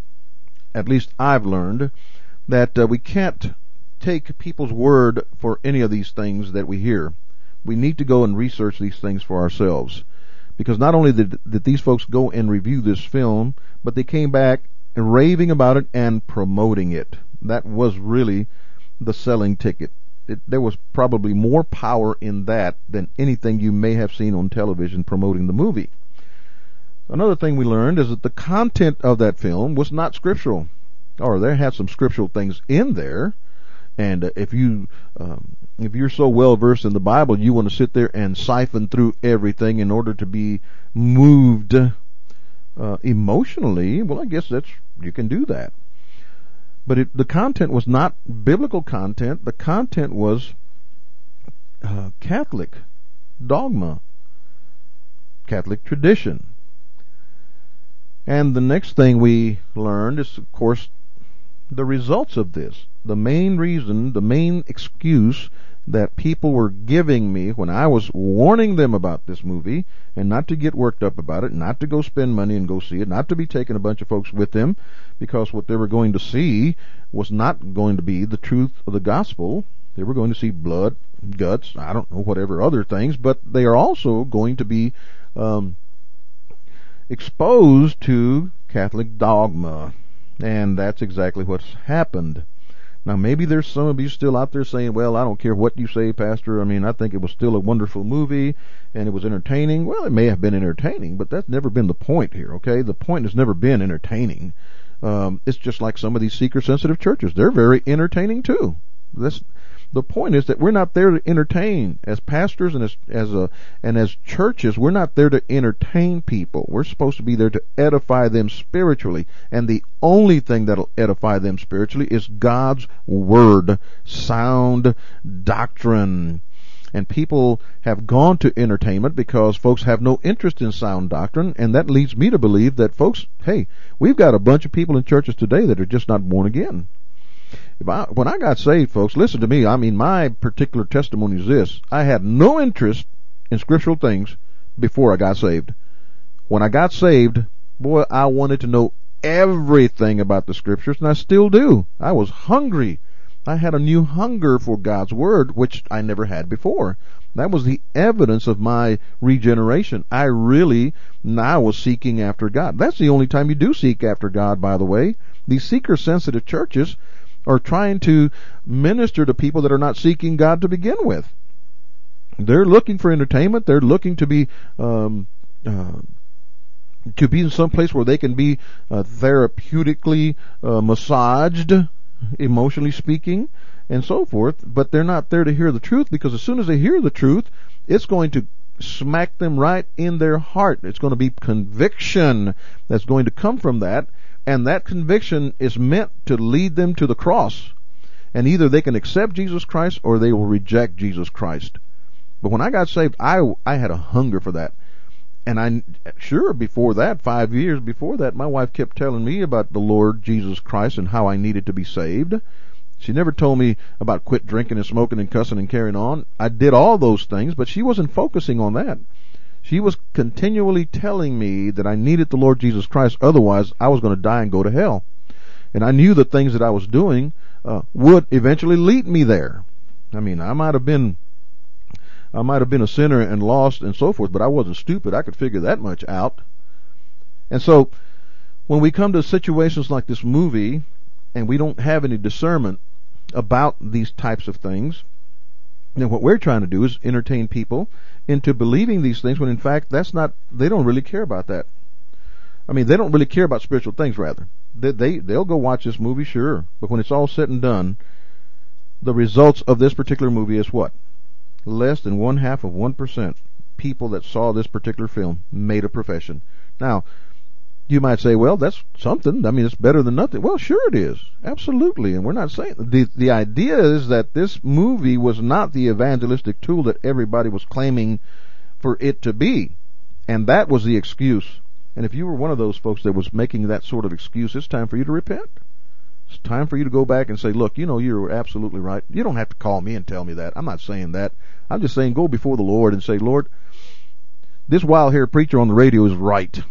at least I've learned, that uh, we can't take people's word for any of these things that we hear. We need to go and research these things for ourselves. Because not only did, did these folks go and review this film, but they came back and raving about it and promoting it. That was really the selling ticket. It, there was probably more power in that than anything you may have seen on television promoting the movie. Another thing we learned is that the content of that film was not scriptural. Or there had some scriptural things in there, And uh, if you um, if you're so well versed in the Bible, you want to sit there and siphon through everything in order to be moved uh, emotionally. Well, I guess that's you can do that. But it, the content was not biblical content. The content was uh, Catholic dogma, Catholic tradition. And the next thing we learned is, of course, the results of this. The main reason, the main excuse that people were giving me when I was warning them about this movie, and not to get worked up about it, not to go spend money and go see it, not to be taking a bunch of folks with them, because what they were going to see was not going to be the truth of the gospel. They were going to see blood, guts, I don't know, whatever other things, but they are also going to be um, exposed to Catholic dogma. And that's exactly what's happened. Now, maybe there's some of you still out there saying, well, I don't care what you say, Pastor. I mean, I think it was still a wonderful movie, and it was entertaining. Well, it may have been entertaining, but that's never been the point here, okay? The point has never been entertaining. Um, it's just like some of these seeker-sensitive churches. They're very entertaining, too. This, the point is that we're not there to entertain. As pastors and as, as a, and as churches, we're not there to entertain people. We're supposed to be there to edify them spiritually. And the only thing that'll edify them spiritually is God's Word, sound doctrine. And people have gone to entertainment because folks have no interest in sound doctrine, and that leads me to believe that folks, hey, we've got a bunch of people in churches today that are just not born again. If I, when I got saved, folks, listen to me. I mean, my particular testimony is this. I had no interest in scriptural things before I got saved. When I got saved, boy, I wanted to know everything about the scriptures, and I still do. I was hungry. I had a new hunger for God's Word, which I never had before. That was the evidence of my regeneration. I really now was seeking after God. That's the only time you do seek after God, by the way. These seeker-sensitive churches are trying to minister to people that are not seeking God to begin with. They're looking for entertainment. They're looking to be um, uh, to be in some place where they can be uh, therapeutically uh, massaged, emotionally speaking, and so forth. But they're not there to hear the truth, because as soon as they hear the truth, it's going to smack them right in their heart. It's going to be conviction that's going to come from that. And that conviction is meant to lead them to the cross. And either they can accept Jesus Christ or they will reject Jesus Christ. But when I got saved, I, I had a hunger for that. And I, sure, before that, five years before that, my wife kept telling me about the Lord Jesus Christ and how I needed to be saved. She never told me about quit drinking and smoking and cussing and carrying on. I did all those things, but she wasn't focusing on that. She was continually telling me that I needed the Lord Jesus Christ, otherwise I was going to die and go to hell. And I knew the things that I was doing uh, would eventually lead me there. I mean, I might have been, I might have been a sinner and lost and so forth, but I wasn't stupid. I could figure that much out. And so, when we come to situations like this movie, and we don't have any discernment about these types of things, then what we're trying to do is entertain people into believing these things when in fact that's not, they don't really care about that. I mean, they don't really care about spiritual things, rather. They, they, they'll go watch this movie, sure, but when it's all said and done, the results of this particular movie is what? Less than one half of one percent people that saw this particular film made a profession. Now, you might say, well, that's something. I mean, it's better than nothing. Well, sure it is. Absolutely. And we're not saying, the, the idea is that this movie was not the evangelistic tool that everybody was claiming for it to be. And that was the excuse. And if you were one of those folks that was making that sort of excuse, it's time for you to repent. It's time for you to go back and say, look, you know, you're absolutely right. You don't have to call me and tell me that. I'm not saying that. I'm just saying go before the Lord and say, Lord, this wild-haired preacher on the radio is right.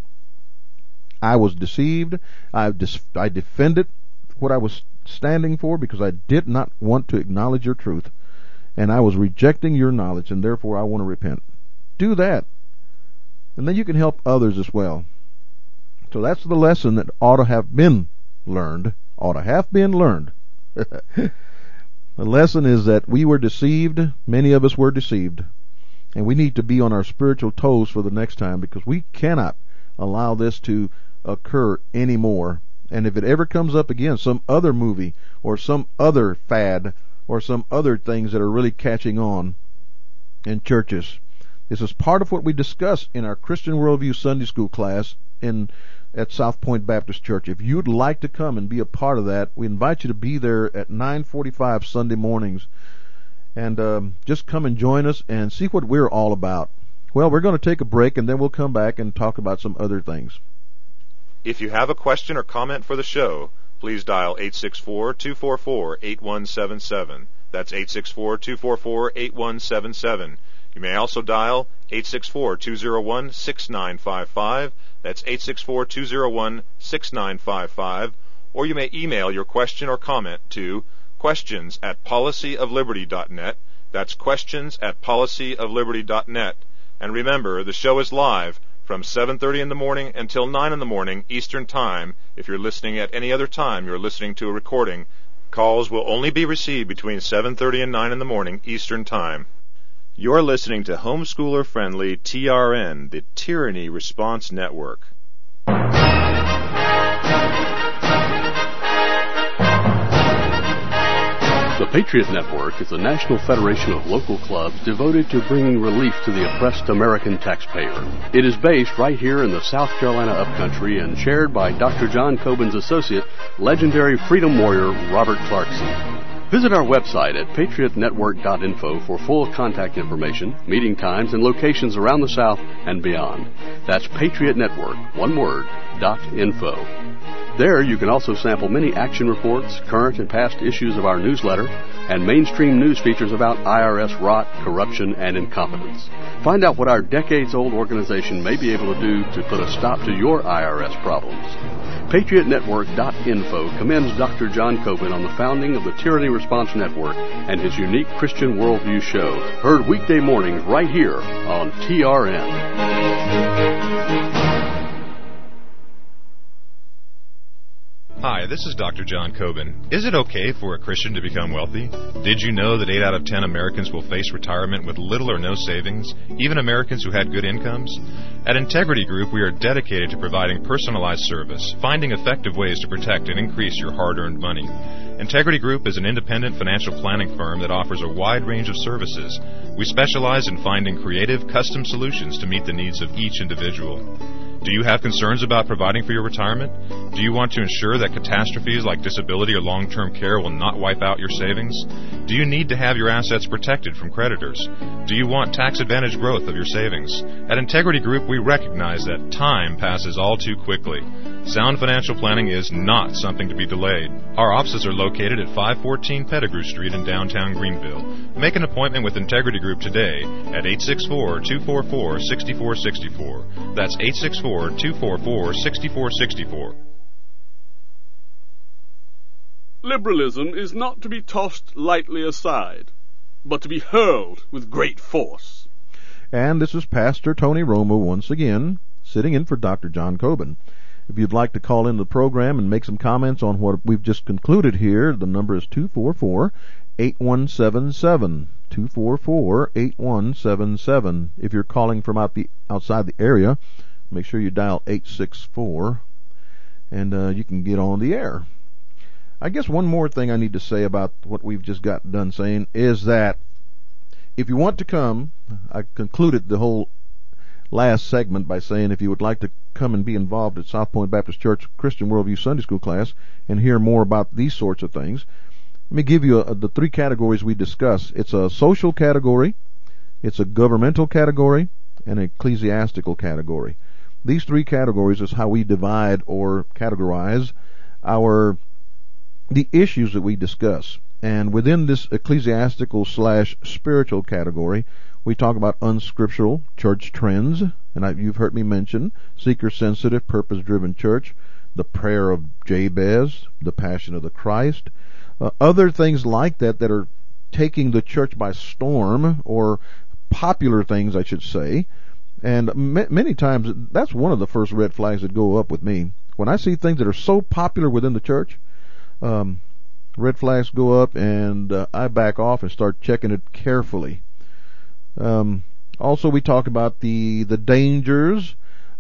I was deceived. I, dis- I defended what I was standing for because I did not want to acknowledge your truth. And I was rejecting your knowledge, and therefore I want to repent. Do that. And then you can help others as well. So that's the lesson that ought to have been learned. Ought to have been learned. The lesson is that we were deceived. Many of us were deceived. And we need to be on our spiritual toes for the next time, because we cannot allow this to occur anymore. And if it ever comes up again, some other movie or some other fad or some other things that are really catching on in churches, this is part of what we discuss in our Christian Worldview Sunday School class in at South Point Baptist Church. If you'd like to come and be a part of that, we invite you to be there at nine forty-five Sunday mornings. And um, just come and join us and see what we're all about. Well, we're going to take a break, and then we'll come back and talk about some other things. If you have a question or comment for the show, please dial eight six four, two four four, eight one seven seven. That's eight six four, two four four, eight one seven seven. You may also dial eight six four, two zero one, six nine five five. That's eight six four, two zero one, six nine five five. Or you may email your question or comment to questions at policy of liberty dot net. That's questions at policy of liberty dot net. And remember, the show is live from seven thirty in the morning until nine in the morning Eastern Time. If you're listening at any other time, you're listening to a recording. Calls will only be received between seven thirty and nine in the morning Eastern Time. You're listening to homeschooler-friendly T R N, the Tyranny Response Network. The Patriot Network is a national federation of local clubs devoted to bringing relief to the oppressed American taxpayer. It is based right here in the South Carolina upcountry and chaired by Doctor John Coben's associate, legendary freedom warrior Robert Clarkson. Visit our website at patriot network dot info for full contact information, meeting times, and locations around the South and beyond. That's Patriot Network, one word, dot info. There you can also sample many action reports, current and past issues of our newsletter, and mainstream news features about I R S rot, corruption, and incompetence. Find out what our decades-old organization may be able to do to put a stop to your I R S problems. patriot network dot info commends Doctor John Coben on the founding of the Tyranny Response Network and his unique Christian Worldview show, heard weekday mornings right here on T R N. Hi, this is Doctor John Coben. Is it okay for a Christian to become wealthy? Did you know that eight out of ten Americans will face retirement with little or no savings, even Americans who had good incomes? At Integrity Group, we are dedicated to providing personalized service, finding effective ways to protect and increase your hard-earned money. Integrity Group is an independent financial planning firm that offers a wide range of services. We specialize in finding creative, custom solutions to meet the needs of each individual. Do you have concerns about providing for your retirement? Do you want to ensure that catastrophes like disability or long-term care will not wipe out your savings? Do you need to have your assets protected from creditors? Do you want tax-advantaged growth of your savings? At Integrity Group, we recognize that time passes all too quickly. Sound financial planning is not something to be delayed. Our offices are located at five fourteen Pettigrew Street in downtown Greenville. Make an appointment with Integrity Group today at eight six four, two four four, six four six four. That's eight six four, two four four, six four six four. Liberalism is not to be tossed lightly aside, but to be hurled with great force. And this is Pastor Tony Romo once again, sitting in for Doctor John Coben. If you'd like to call into the program and make some comments on what we've just concluded here, the number is two four four, eight one seven seven. two four four, eight one seven seven. If you're calling from out the outside the area, make sure you dial eight six four, and uh, you can get on the air. I guess one more thing I need to say about what we've just got done saying is that if you want to come, I concluded the whole last segment by saying if you would like to come and be involved at South Point Baptist Church Christian Worldview Sunday School class and hear more about these sorts of things, let me give you a, the three categories we discuss. It's a social category, it's a governmental category, and an ecclesiastical category. These three categories is how we divide or categorize our the issues that we discuss. And within this ecclesiastical slash spiritual category, we talk about unscriptural church trends, and I, you've heard me mention seeker-sensitive, purpose-driven church, the prayer of Jabez, the Passion of the Christ, uh, other things like that that are taking the church by storm, or popular things, I should say. And m- many times, that's one of the first red flags that go up with me. When I see things that are so popular within the church, um, red flags go up, and uh, I back off and start checking it carefully. Um, also, we talk about the the dangers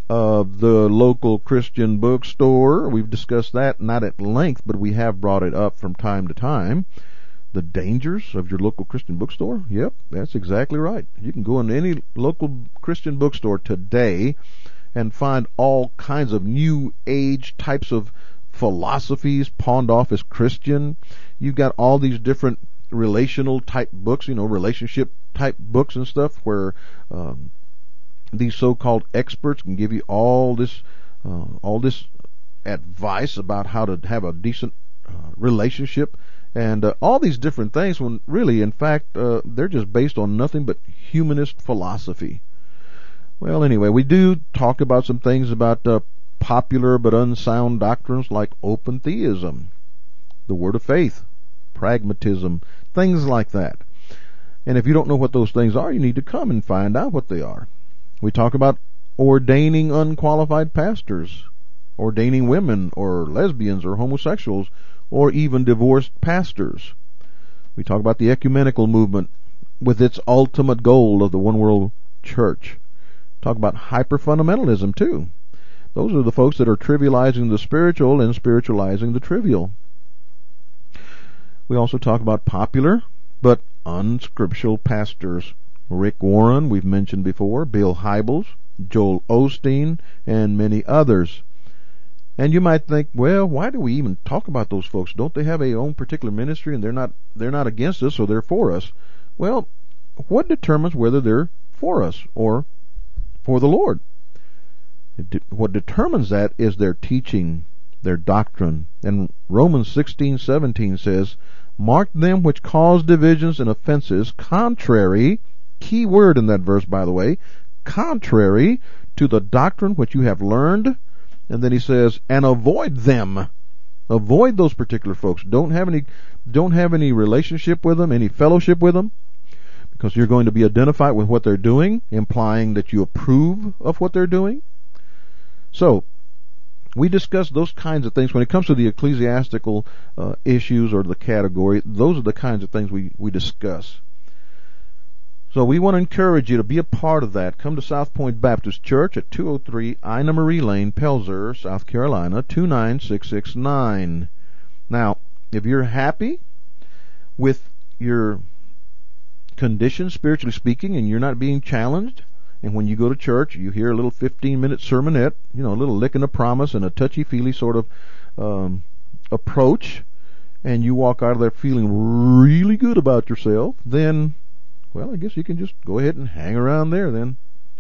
Uh, the local Christian bookstore, we've discussed that, not at length, but we have brought it up from time to time. The dangers of your local Christian bookstore? Yep, that's exactly right. You can go into any local Christian bookstore today and find all kinds of new age types of philosophies pawned off as Christian. You've got all these different relational type books, you know, relationship type books and stuff where um, these so-called experts can give you all this uh, all this advice about how to have a decent uh, relationship and uh, all these different things when really, in fact, uh, they're just based on nothing but humanist philosophy. Well, anyway, we do talk about some things about uh, popular but unsound doctrines like open theism, the word of faith, pragmatism, things like that. And if you don't know what those things are, you need to come and find out what they are. We talk about ordaining unqualified pastors, ordaining women or lesbians or homosexuals or even divorced pastors. We talk about the ecumenical movement with its ultimate goal of the one world church. Talk about hyper-fundamentalism too. Those are the folks that are trivializing the spiritual and spiritualizing the trivial. We also talk about popular but unscriptural pastors. Rick Warren, we've mentioned before, Bill Hybels, Joel Osteen, and many others. And you might think, well, why do we even talk about those folks? Don't they have a own particular ministry and they're not they're not against us or they're for us? Well, what determines whether they're for us or for the Lord? De- what determines that is their teaching, their doctrine. And Romans sixteen seventeen says, "Mark them which cause divisions and offenses, contrary," key word in that verse, by the way, "contrary to the doctrine which you have learned." And then he says, "and avoid them." Avoid those particular folks. Don't have any, don't have any relationship with them, any fellowship with them, because you're going to be identified with what they're doing, implying that you approve of what they're doing. So, we discuss those kinds of things. When it comes to the ecclesiastical uh, issues or the category, those are the kinds of things we, we discuss. So we want to encourage you to be a part of that. Come to South Point Baptist Church at two oh three Ina Marie Lane, Pelzer, South Carolina, two nine six six nine. Now, if you're happy with your condition, spiritually speaking, and you're not being challenged, and when you go to church, you hear a little fifteen-minute sermonette, you know, a little lick and a promise and a touchy-feely sort of um, approach, and you walk out of there feeling really good about yourself, then, well, I guess you can just go ahead and hang around there then.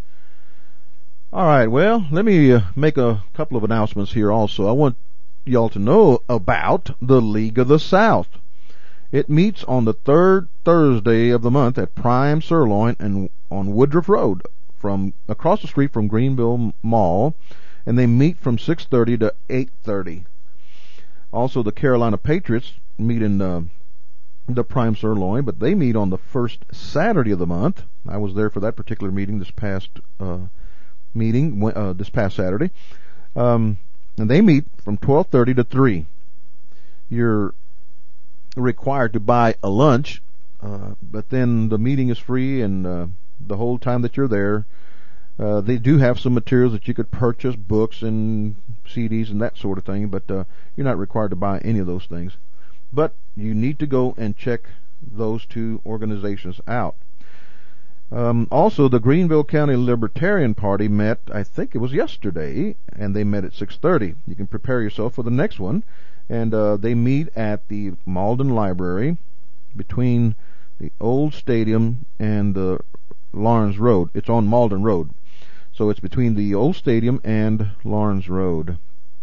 All right, well, let me uh, make a couple of announcements here also. I want y'all to know about the League of the South. It meets on the third Thursday of the month at Prime Sirloin and on Woodruff Road, from across the street from Greenville Mall, and they meet from six thirty to eight thirty. Also, the Carolina Patriots meet in uh, the Prime Sirloin, but they meet on the first Saturday of the month. I was there for that particular meeting this past uh, meeting uh, this past Saturday, um, and they meet from twelve thirty to three. You're required to buy a lunch, uh, but then the meeting is free, and uh, the whole time that you're there, uh, they do have some materials that you could purchase, books and C Ds and that sort of thing, but uh, you're not required to buy any of those things. But you need to go and check those two organizations out. Um, also, the Greenville County Libertarian Party met, I think it was yesterday, and they met at six thirty. You can prepare yourself for the next one. And uh, they meet at the Malden Library between the old stadium and the Lawrence Road. It's on Malden Road. So it's between the old stadium and Lawrence Road.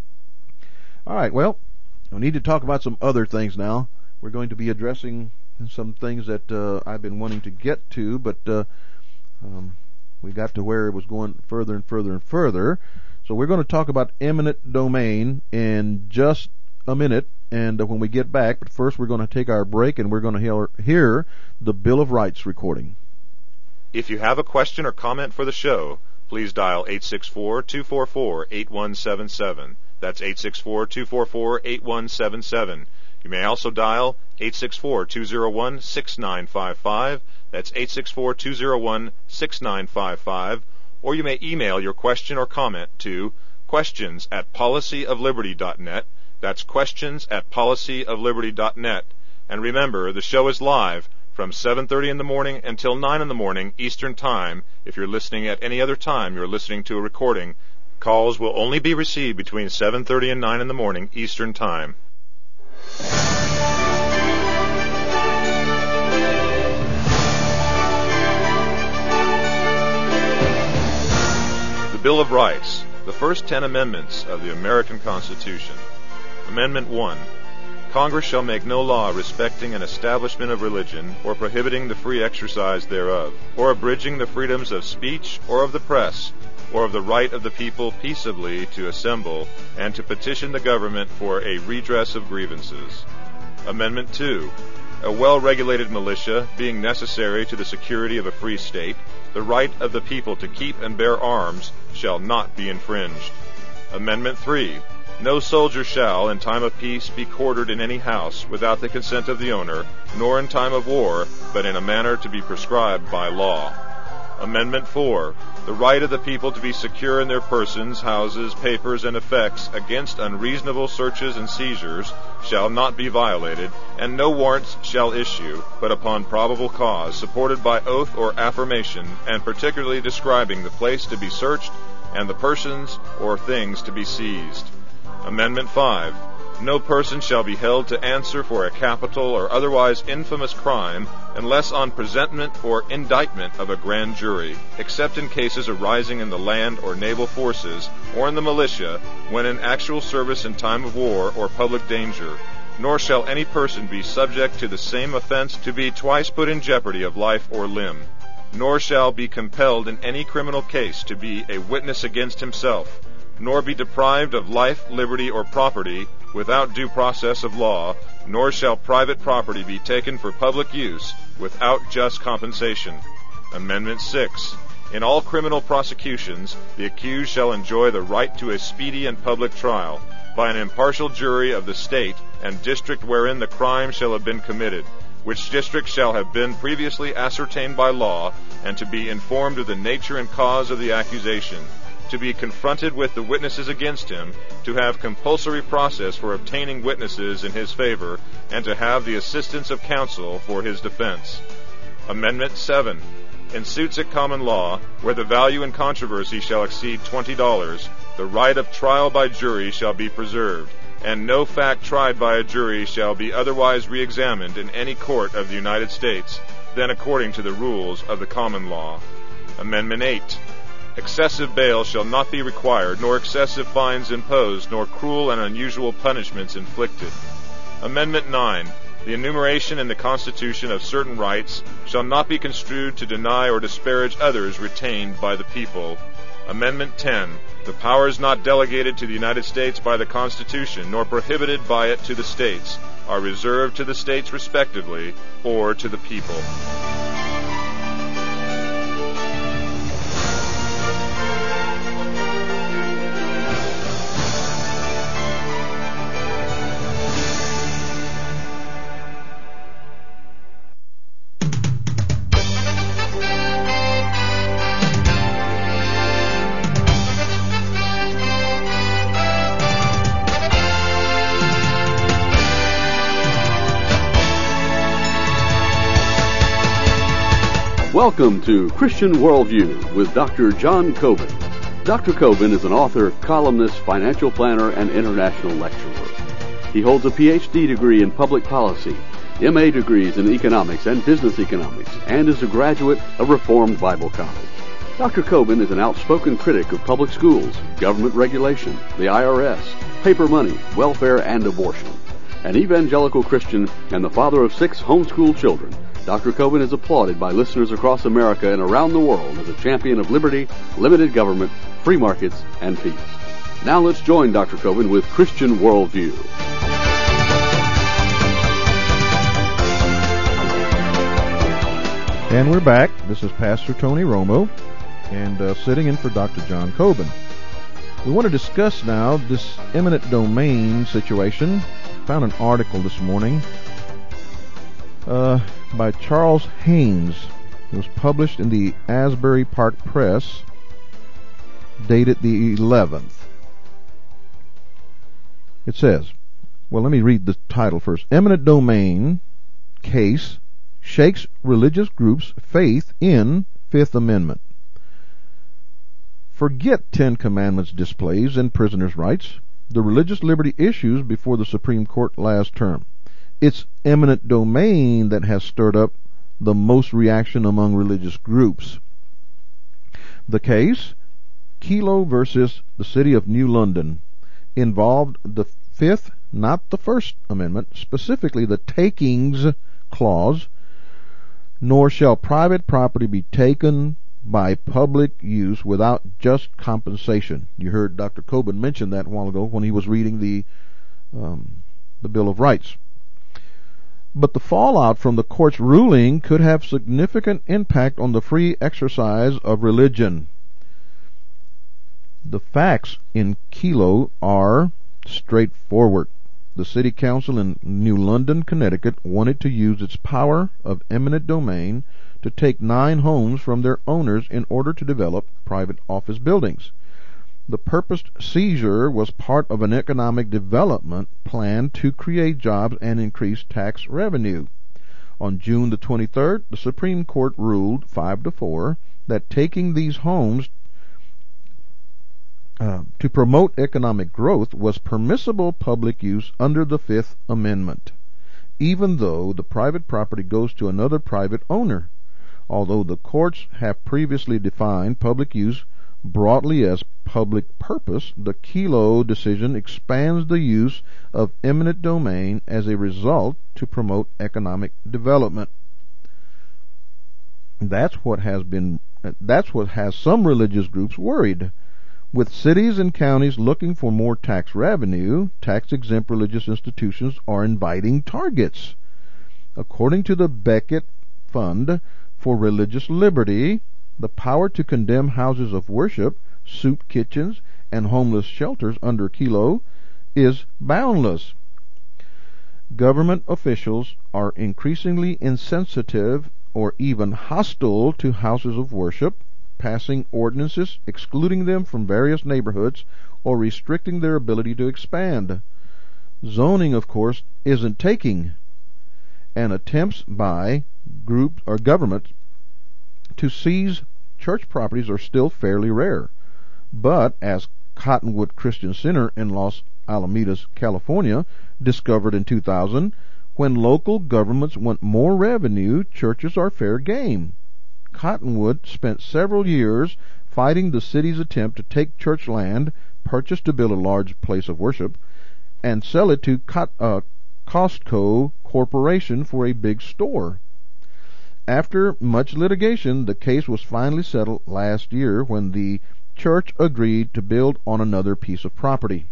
All right, well, we need to talk about some other things now. We're going to be addressing some things that uh, I've been wanting to get to, but uh, um, we got to where it was going further and further and further. So we're going to talk about eminent domain in just a minute, and uh, when we get back, but first we're going to take our break, and we're going to hear, hear the Bill of Rights recording. If you have a question or comment for the show, please dial eight six four, two four four, eight one seven seven. That's eight six four, two four four, eight one seven seven. You may also dial eight six four, two zero one, six nine five five. That's eight six four, two zero one, six nine five five. or you may email your question or comment to questions at policyofliberty dot net. That's questions at policyofliberty dot net. And remember, the show is live from seven thirty in the morning until nine in the morning Eastern Time. If you're listening at any other time, you're listening to a recording. Calls will only be received between seven thirty and nine in the morning Eastern Time. The Bill of Rights, the first ten amendments of the American Constitution. Amendment one. Congress shall make no law respecting an establishment of religion, or prohibiting the free exercise thereof, or abridging the freedoms of speech or of the press, or of the right of the people peaceably to assemble and to petition the government for a redress of grievances. Amendment two. A well-regulated militia being necessary to the security of a free state, the right of the people to keep and bear arms shall not be infringed. Amendment three. No soldier shall, in time of peace, be quartered in any house without the consent of the owner, nor in time of war, but in a manner to be prescribed by law. Amendment four. The right of the people to be secure in their persons, houses, papers, and effects against unreasonable searches and seizures shall not be violated, and no warrants shall issue, but upon probable cause, supported by oath or affirmation, and particularly describing the place to be searched and the persons or things to be seized. Amendment five. No person shall be held to answer for a capital or otherwise infamous crime unless on presentment or indictment of a grand jury, except in cases arising in the land or naval forces or in the militia when in actual service in time of war or public danger. Nor shall any person be subject to the same offense to be twice put in jeopardy of life or limb. Nor shall be compelled in any criminal case to be a witness against himself, nor be deprived of life, liberty, or property without due process of law, nor shall private property be taken for public use without just compensation. Amendment six. In all criminal prosecutions, the accused shall enjoy the right to a speedy and public trial by an impartial jury of the state and district wherein the crime shall have been committed, which district shall have been previously ascertained by law, and to be informed of the nature and cause of the accusation, to be confronted with the witnesses against him, to have compulsory process for obtaining witnesses in his favor, and to have the assistance of counsel for his defense. Amendment seven. In suits at common law, where the value in controversy shall exceed twenty dollars, the right of trial by jury shall be preserved, and no fact tried by a jury shall be otherwise re-examined in any court of the United States than according to the rules of the common law. Amendment eight. Excessive bail shall not be required, nor excessive fines imposed, nor cruel and unusual punishments inflicted. Amendment nine. The enumeration in the Constitution of certain rights shall not be construed to deny or disparage others retained by the people. Amendment ten. The powers not delegated to the United States by the Constitution, nor prohibited by it to the states, are reserved to the states respectively, or to the people. Welcome to Christian Worldview with Doctor John Coben. Doctor Coben is an author, columnist, financial planner, and international lecturer. He holds a P H D degree in public policy, M A degrees in economics and business economics, and is a graduate of Reformed Bible College. Doctor Coben is an outspoken critic of public schools, government regulation, the I R S, paper money, welfare, and abortion. An evangelical Christian and the father of six homeschooled children, Doctor Coben is applauded by listeners across America and around the world as a champion of liberty, limited government, free markets, and peace. Now let's join Doctor Coben with Christian Worldview. And we're back. This is Pastor Tony Romo, and uh, sitting in for Doctor John Coben. We want to discuss now this eminent domain situation. Found an article this morning uh, by Charles Haynes. It was published in the Asbury Park Press dated the eleventh. It says, well, let me read the title first. Eminent domain case shakes religious groups' faith in Fifth Amendment. Forget Ten Commandments displays and prisoners' rights, the religious liberty issues before the Supreme Court last term. It's eminent domain that has stirred up the most reaction among religious groups. The case, Kelo versus the City of New London, involved the Fifth, not the First Amendment, specifically the Takings Clause, nor shall private property be taken by public use without just compensation. You heard Doctor Coben mention that a while ago when he was reading the um, the Bill of Rights. But the fallout from the court's ruling could have significant impact on the free exercise of religion. The facts in Kelo are straightforward. The City Council in New London, Connecticut, wanted to use its power of eminent domain to take nine homes from their owners in order to develop private office buildings. The purposed seizure was part of an economic development plan to create jobs and increase tax revenue. On June the twenty-third, the Supreme Court ruled five to four that taking these homes uh, to promote economic growth was permissible public use under the Fifth Amendment, even though the private property goes to another private owner. Although the courts have previously defined public use broadly as public purpose, the Kelo decision expands the use of eminent domain as a result to promote economic development. That's what has been that's what has some religious groups worried. With cities and counties looking for more tax revenue, tax-exempt religious institutions are inviting targets. According to the Becket Fund for Religious Liberty, the power to condemn houses of worship, soup kitchens, and homeless shelters under Kelo is boundless. Government officials are increasingly insensitive or even hostile to houses of worship, passing ordinances excluding them from various neighborhoods or restricting their ability to expand. Zoning, of course, isn't taking, and attempts by groups or governments to seize church properties are still fairly rare. But as Cottonwood Christian Center in Los Alamitos, California, discovered in two thousand, when local governments want more revenue, churches are fair game. Cottonwood spent several years fighting the city's attempt to take church land, purchased to build a large place of worship, and sell it to uh, Costco Corporation for a big store. After much litigation, the case was finally settled last year when the church agreed to build on another piece of property.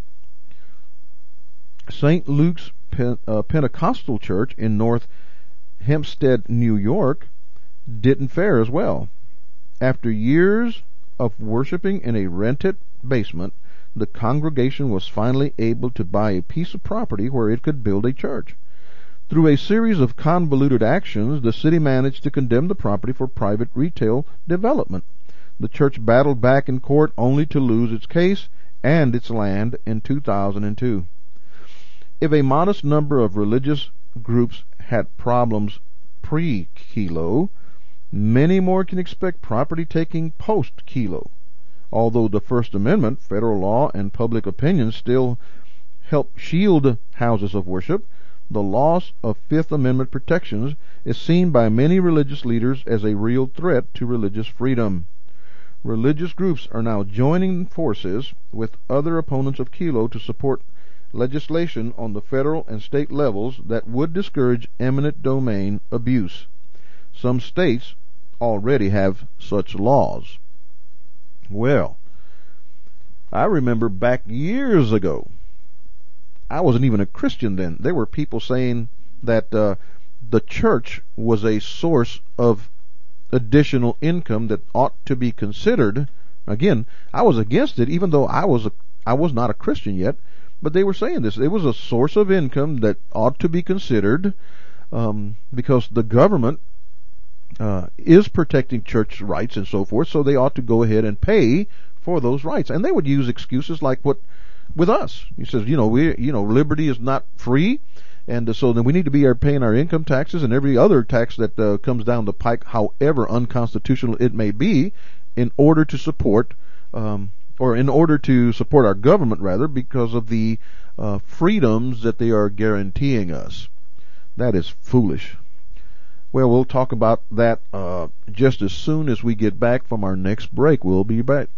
Saint Luke's Pen- uh, Pentecostal Church in North Hempstead, New York, didn't fare as well. After years of worshiping in a rented basement, the congregation was finally able to buy a piece of property where it could build a church. Through a series of convoluted actions, the city managed to condemn the property for private retail development. The church battled back in court only to lose its case and its land in two thousand two. If a modest number of religious groups had problems pre-Kelo, many more can expect property taking post-Kelo. Although the First Amendment, federal law, and public opinion still help shield houses of worship, the loss of Fifth Amendment protections is seen by many religious leaders as a real threat to religious freedom. Religious groups are now joining forces with other opponents of Kelo to support legislation on the federal and state levels that would discourage eminent domain abuse. Some states already have such laws. Well, I remember back years ago, I wasn't even a Christian then. There were people saying that uh, the church was a source of additional income that ought to be considered. Again, I was against it, even though I was a, I was not a Christian yet. But they were saying this. It was a source of income that ought to be considered um, because the government uh, is protecting church rights and so forth, so they ought to go ahead and pay for those rights. And they would use excuses like what with us. He says, you know, we, you know, liberty is not free, and uh, so then we need to be uh, paying our income taxes and every other tax that uh, comes down the pike, however unconstitutional it may be, in order to support, um, or in order to support our government, rather, because of the uh, freedoms that they are guaranteeing us. That is foolish. Well, we'll talk about that uh, just as soon as we get back from our next break. We'll be back.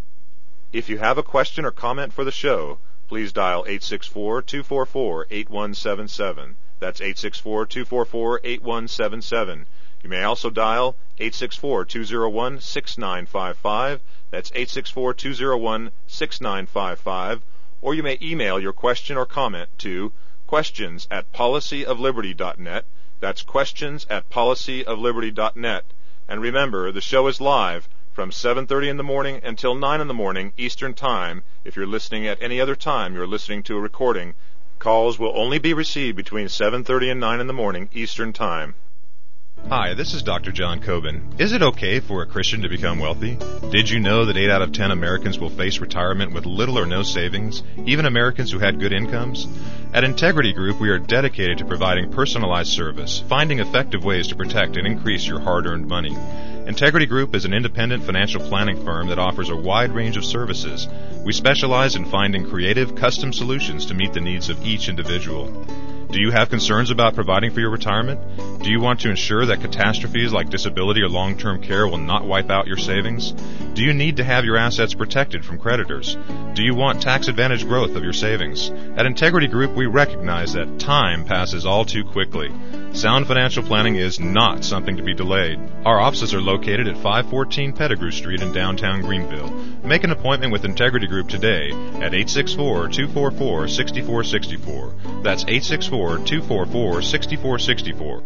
If you have a question or comment for the show, please dial eight six four, two four four, eight one seven seven. That's eight six four, two four four, eight one seven seven. You may also dial eight six four, two zero one, six nine five five. That's eight six four, two zero one, six nine five five. Or you may email your question or comment to questions at policy of liberty dot net. That's questions at policy of liberty dot net. And remember, the show is live from seven thirty in the morning until nine in the morning Eastern Time. If you're listening at any other time, you're listening to a recording. Calls will only be received between seven thirty and nine in the morning Eastern Time. Hi, this is Doctor John Coben. Is it okay for a Christian to become wealthy? Did you know that eight out of ten Americans will face retirement with little or no savings, even Americans who had good incomes? At Integrity Group, we are dedicated to providing personalized service, finding effective ways to protect and increase your hard-earned money. Integrity Group is an independent financial planning firm that offers a wide range of services. We specialize in finding creative, custom solutions to meet the needs of each individual. Do you have concerns about providing for your retirement? Do you want to ensure that catastrophes like disability or long-term care will not wipe out your savings? Do you need to have your assets protected from creditors? Do you want tax-advantaged growth of your savings? At Integrity Group, we recognize that time passes all too quickly. Sound financial planning is not something to be delayed. Our offices are located at five fourteen Pettigrew Street in downtown Greenville. Make an appointment with Integrity Group today at eight six four, two four four, six four six four. That's eight six four, two four four, six four six four.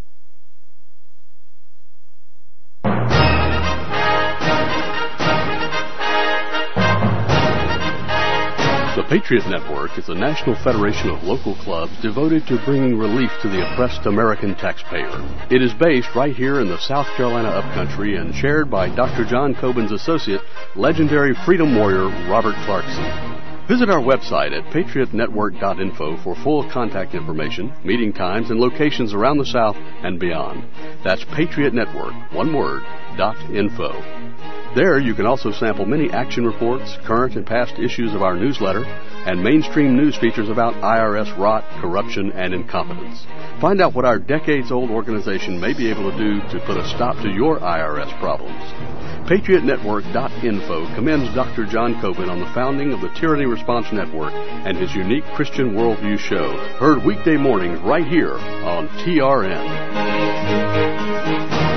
The Patriot Network is a national federation of local clubs devoted to bringing relief to the oppressed American taxpayer. It is based right here in the South Carolina upcountry and chaired by Doctor John Coben's associate, legendary freedom warrior Robert Clarkson. Visit our website at patriot network dot info for full contact information, meeting times, and locations around the South and beyond. That's Patriot Network, one word, dot info. There you can also sample many action reports, current and past issues of our newsletter, and mainstream news features about I R S rot, corruption, and incompetence. Find out what our decades-old organization may be able to do to put a stop to your I R S problems. patriot network dot info commends Doctor John Coben on the founding of the Tyranny Response Network and his unique Christian Worldview show, heard weekday mornings right here on T R N.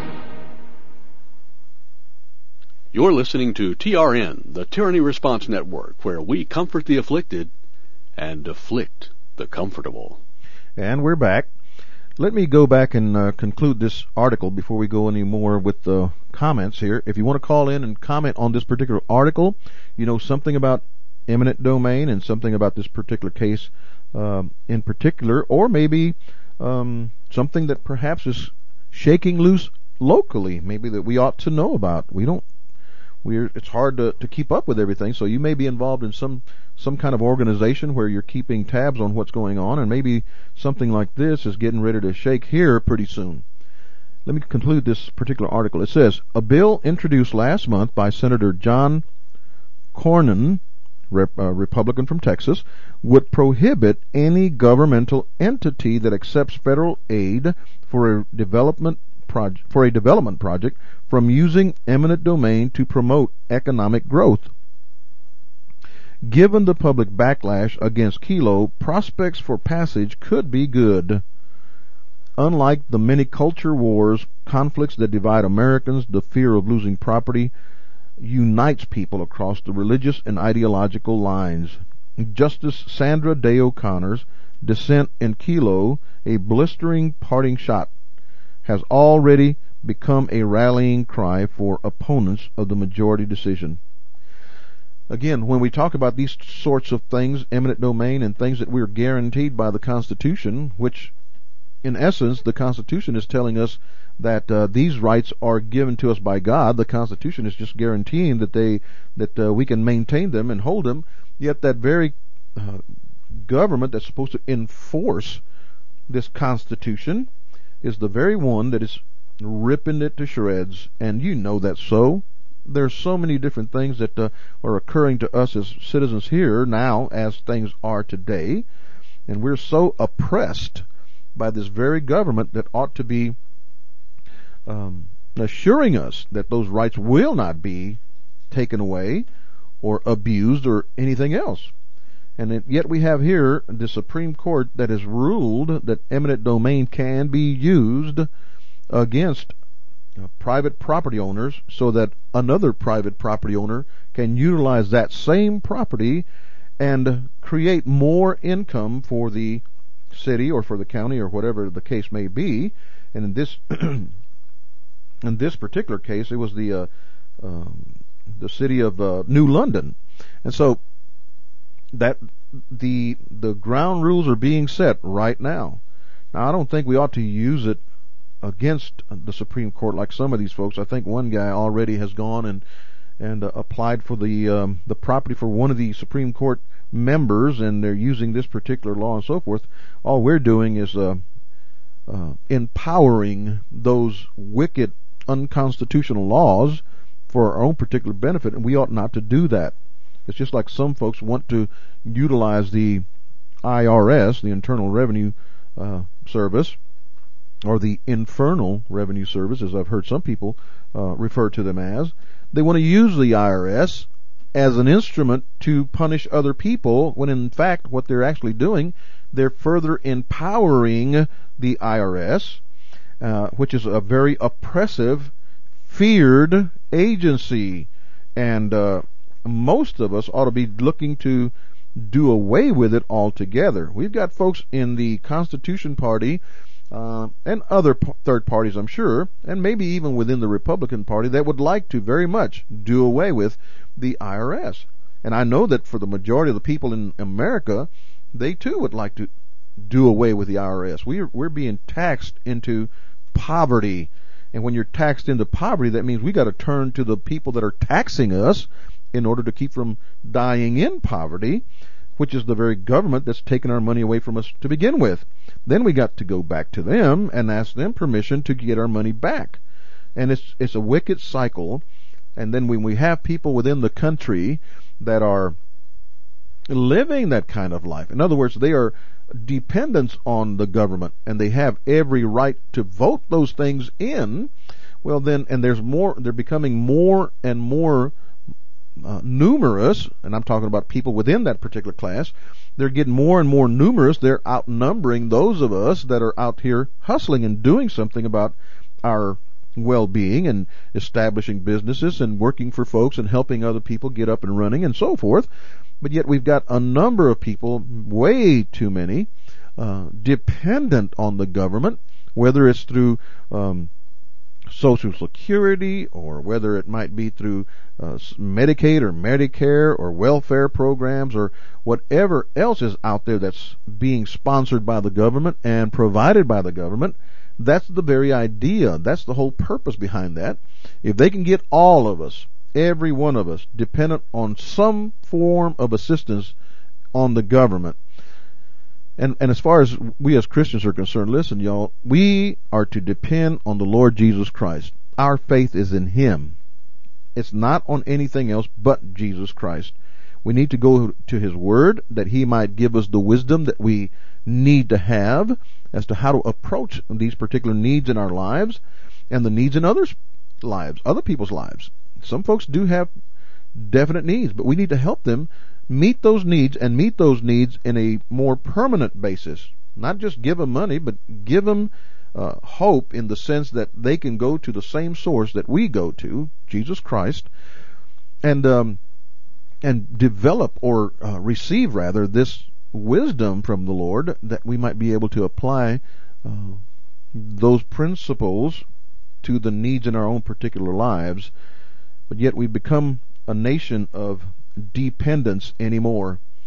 You're listening to T R N, the Tyranny Response Network, where we comfort the afflicted and afflict the comfortable. And we're back. Let me go back and uh, conclude this article before we go any more with the comments here. If you want to call in and comment on this particular article, you know something about eminent domain and something about this particular case uh, in particular, or maybe um, something that perhaps is shaking loose locally, maybe that we ought to know about. We don't We're, it's hard to, to keep up with everything, so you may be involved in some, some kind of organization where you're keeping tabs on what's going on, and maybe something like this is getting ready to shake here pretty soon. Let me conclude this particular article. It says, a bill introduced last month by Senator John Cornyn, rep, uh, Republican from Texas, would prohibit any governmental entity that accepts federal aid for a development project, for a development project from using eminent domain to promote economic growth. Given the public backlash against Kelo, prospects for passage could be good. Unlike the many culture wars, conflicts that divide Americans, the fear of losing property unites people across the religious and ideological lines. Justice Sandra Day O'Connor's dissent in Kelo, a blistering parting shot, has already become a rallying cry for opponents of the majority decision. Again, when we talk about these sorts of things, eminent domain and things that we're guaranteed by the Constitution, which in essence, the Constitution is telling us that uh, these rights are given to us by God. The Constitution is just guaranteeing that they that uh, we can maintain them and hold them. Yet that very uh, government that's supposed to enforce this Constitution is the very one that is ripping it to shreds. And you know that's so. There's so many different things that uh, are occurring to us as citizens here now as things are today. And we're so oppressed by this very government that ought to be um, assuring us that those rights will not be taken away or abused or anything else. And it, yet we have here the Supreme Court that has ruled that eminent domain can be used against uh, private property owners so that another private property owner can utilize that same property and create more income for the city or for the county or whatever the case may be. And in this in this particular case, it was the uh, um, the city of uh, New London. And so that the the ground rules are being set right now. Now, I don't think we ought to use it against the Supreme Court like some of these folks. I think one guy already has gone and and uh, applied for the um, the property for one of the Supreme Court members, and they're using this particular law and so forth. All we're doing is uh, uh, empowering those wicked, unconstitutional laws for our own particular benefit, and we ought not to do that. It's just like some folks want to utilize the I R S, the Internal Revenue uh, Service, or the Infernal Revenue Service, as I've heard some people uh, refer to them as. They want to use the I R S as an instrument to punish other people, when in fact what they're actually doing, they're further empowering the I R S, uh, which is a very oppressive, feared agency. And uh, most of us ought to be looking to do away with it altogether. We've got folks in the Constitution Party uh, and other p- third parties, I'm sure, and maybe even within the Republican Party, that would like to very much do away with the I R S. And I know that for the majority of the people in America, they too would like to do away with the I R S. We're, we're being taxed into poverty. And when you're taxed into poverty, that means we got to turn to the people that are taxing us in order to keep from dying in poverty, which is the very government that's taken our money away from us to begin with. Then we got to go back to them and ask them permission to get our money back. And it's it's a wicked cycle. And then when we have people within the country that are living that kind of life, in other words, they are dependents on the government and they have every right to vote those things in, well then, and there's more, they're becoming more and more uh, numerous, and I'm talking about people within that particular class, they're getting more and more numerous. They're outnumbering those of us that are out here hustling and doing something about our well-being and establishing businesses and working for folks and helping other people get up and running and so forth. But yet we've got a number of people, way too many, uh, dependent on the government, whether it's through um, Social Security or whether it might be through uh, Medicaid or Medicare or welfare programs or whatever else is out there that's being sponsored by the government and provided by the government. That's the very idea. That's the whole purpose behind that. If they can get all of us, every one of us, dependent on some form of assistance on the government. And, and as far as we as Christians are concerned, listen, y'all, we are to depend on the Lord Jesus Christ. Our faith is in Him. It's not on anything else but Jesus Christ. We need to go to His Word that He might give us the wisdom that we need to have as to how to approach these particular needs in our lives and the needs in others' lives, other people's lives. Some folks do have definite needs, but we need to help them meet those needs and meet those needs in a more permanent basis. Not just give them money, but give them uh, hope in the sense that they can go to the same source that we go to, Jesus Christ, and um, and develop or uh, receive rather this wisdom from the Lord that we might be able to apply uh, those principles to the needs in our own particular lives. But yet we become a nation of dependence anymore.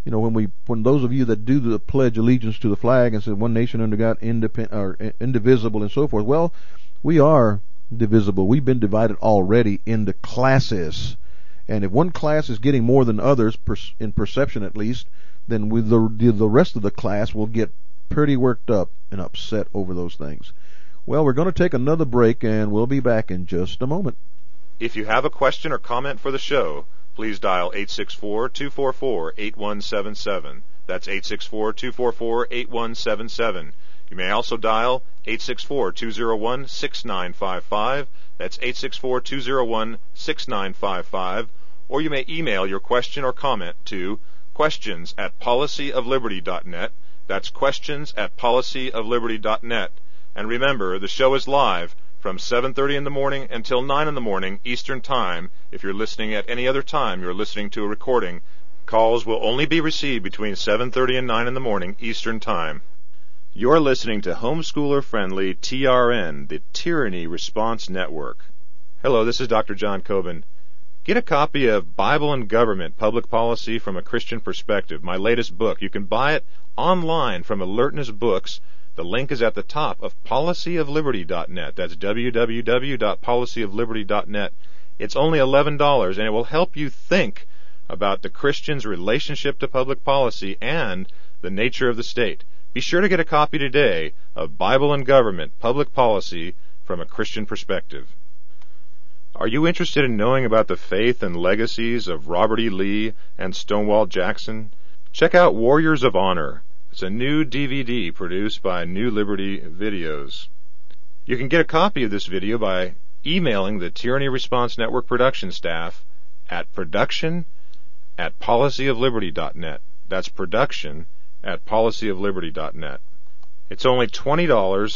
you know, when we, when those of you that do the pledge allegiance to the flag and say one nation under God, independent or indivisible and so forth, well, we are divisible. We've been divided already into classes, and if one class is getting more than others, per, in perception at least, then with the the rest of the class will get pretty worked up and upset over those things. Well, we're going to take another break, and we'll be back in just a moment. If you have a question or comment for the show, please dial eight six four, two four four, eight one seven seven. That's eight six four, two four four, eight one seven seven. You may also dial eight six four, two zero one, six nine five five. That's eight six four, two zero one, six nine five five. Or you may email your question or comment to questions at policy of liberty dot net. That's questions at policy of liberty dot net. And remember, the show is live from seven thirty in the morning until nine in the morning Eastern Time. If you're listening at any other time, you're listening to a recording. Calls will only be received between seven thirty and nine in the morning Eastern Time. You're listening to homeschooler-friendly T R N, the Tyranny Response Network. Hello, this is Doctor John Coben. Get a copy of Bible and Government, Public Policy from a Christian Perspective, my latest book. You can buy it online from Alertness Books. The link is at the top of policy of liberty dot net. That's w w w dot policy of liberty dot net. It's only eleven dollars, and it will help you think about the Christian's relationship to public policy and the nature of the state. Be sure to get a copy today of Bible and Government, Public Policy from a Christian Perspective. Are you interested in knowing about the faith and legacies of Robert E. Lee and Stonewall Jackson? Check out Warriors of Honor. It's a new D V D produced by New Liberty Videos. You can get a copy of this video by emailing the Tyranny Response Network production staff at production at policy of liberty dot net. That's production at policy of liberty dot net. It's only twenty dollars,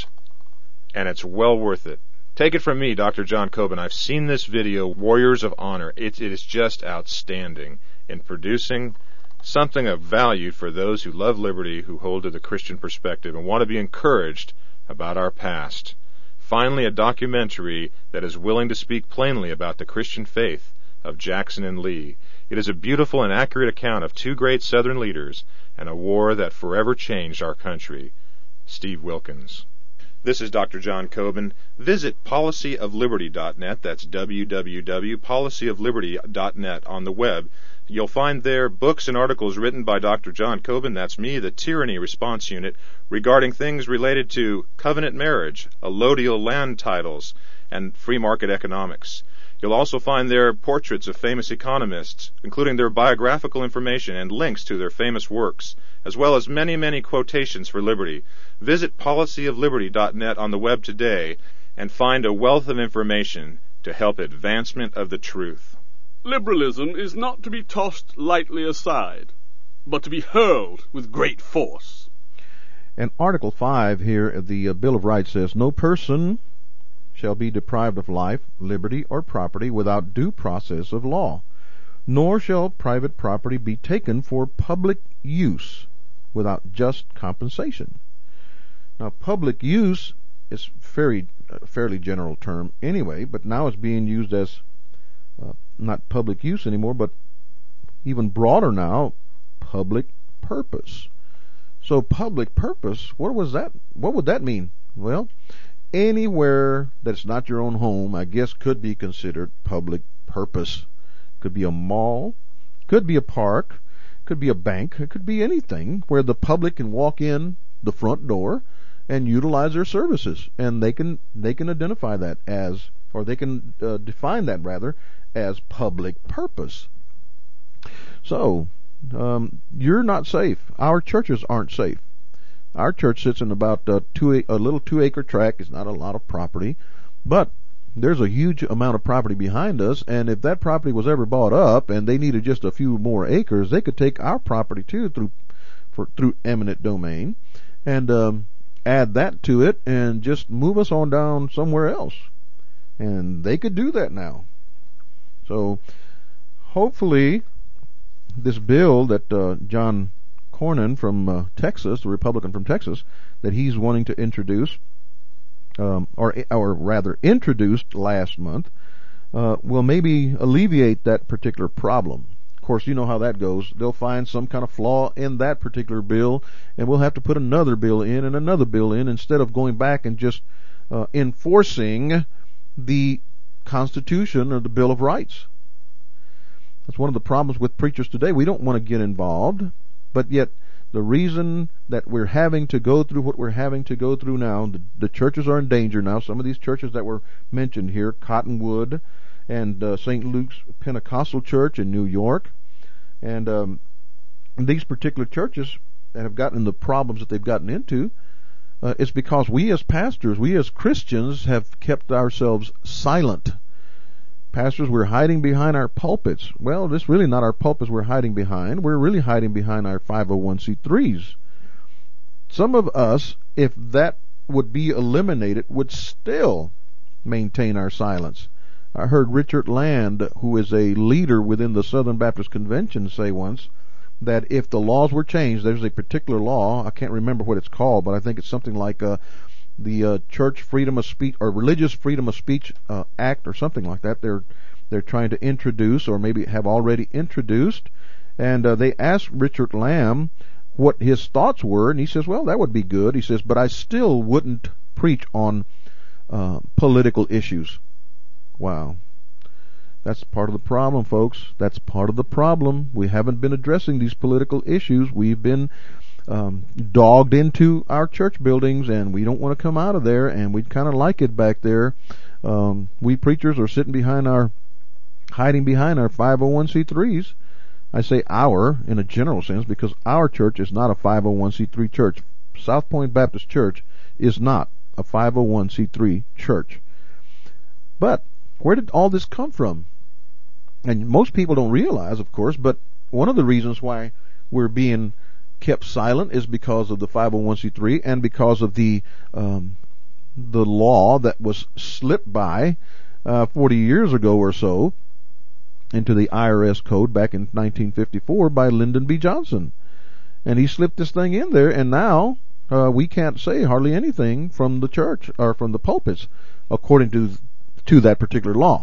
and it's well worth it. Take it from me, Doctor John Coben. I've seen this video, Warriors of Honor. It, it is just outstanding in producing something of value for those who love liberty, who hold to the Christian perspective, and want to be encouraged about our past. Finally, a documentary that is willing to speak plainly about the Christian faith of Jackson and Lee. It is a beautiful and accurate account of two great Southern leaders and a war that forever changed our country. Steve Wilkins. This is Doctor John Coben. Visit policy of liberty dot net. That's w w w dot policy of liberty dot net on the web. You'll find there books and articles written by Doctor John Coben, that's me, the Tyranny Response Unit, regarding things related to covenant marriage, allodial land titles, and free market economics. You'll also find there portraits of famous economists, including their biographical information and links to their famous works, as well as many, many quotations for liberty. Visit policy of liberty dot net on the web today and find a wealth of information to help advancement of the truth. Liberalism is not to be tossed lightly aside, but to be hurled with great force. And Article five here of the uh, Bill of Rights says, no person shall be deprived of life, liberty, or property without due process of law, nor shall private property be taken for public use without just compensation. Now, public use is very, a fairly general term anyway, but now it's being used as uh, not public use anymore, but even broader now, public purpose. So public purpose, what was that? What would that mean? Well, anywhere that's not your own home, I guess, could be considered public purpose. Could be a mall, could be a park, could be a bank, it could be anything where the public can walk in the front door and utilize their services, and they can they can identify that as, or they can uh, define that rather as public purpose. So um, you're not safe. Our churches aren't safe. Our church sits in about uh, two a little two acre tract. It's not a lot of property, but there's a huge amount of property behind us, and if that property was ever bought up and they needed just a few more acres, they could take our property too through for, through eminent domain and um, add that to it and just move us on down somewhere else. And they could do that now. So hopefully this bill that uh, John Cornyn from uh, Texas, the Republican from Texas, that he's wanting to introduce, um, or or rather introduced last month, uh, will maybe alleviate that particular problem. Of course, you know how that goes. They'll find some kind of flaw in that particular bill, and we'll have to put another bill in and another bill in instead of going back and just uh, enforcing the Constitution or the Bill of Rights. That's one of the problems with preachers today. We don't want to get involved, but yet the reason that we're having to go through what we're having to go through now, the, the churches are in danger now. Some of these churches that were mentioned here, Cottonwood and uh, Saint Luke's Pentecostal Church in New York, and um, these particular churches that have gotten the problems that they've gotten into, uh, it's because we as pastors, we as Christians have kept ourselves silent. Pastors, we're hiding behind our pulpits. Well, this really not our pulpits we're hiding behind. We're really hiding behind our five oh one c threes. Some of us, if that would be eliminated, would still maintain our silence. I heard Richard Land, who is a leader within the Southern Baptist Convention, say once that if the laws were changed, there's a particular law, I can't remember what it's called, but I think it's something like uh, the uh, Church Freedom of Speech or Religious Freedom of Speech uh, Act or something like that. They're they're trying to introduce, or maybe have already introduced, and uh, they asked Richard Lamb what his thoughts were, and he says, well, that would be good. He says, but I still wouldn't preach on uh, political issues. Wow. That's part of the problem, folks. That's part of the problem. We haven't been addressing these political issues. We've been um, dogged into our church buildings, and we don't want to come out of there, and we kind of like it back there. Um, we preachers are sitting behind our, hiding behind our five oh one c threes. I say our in a general sense because our church is not a five oh one c three church. South Point Baptist Church is not a five oh one c three church. But where did all this come from? And most people don't realize, of course, but one of the reasons why we're being kept silent is because of the five oh one c three and because of the um, the law that was slipped by uh, forty years ago or so into the I R S code back in nineteen fifty-four by Lyndon B. Johnson. And he slipped this thing in there, and now uh, we can't say hardly anything from the church or from the pulpits according to to that particular law.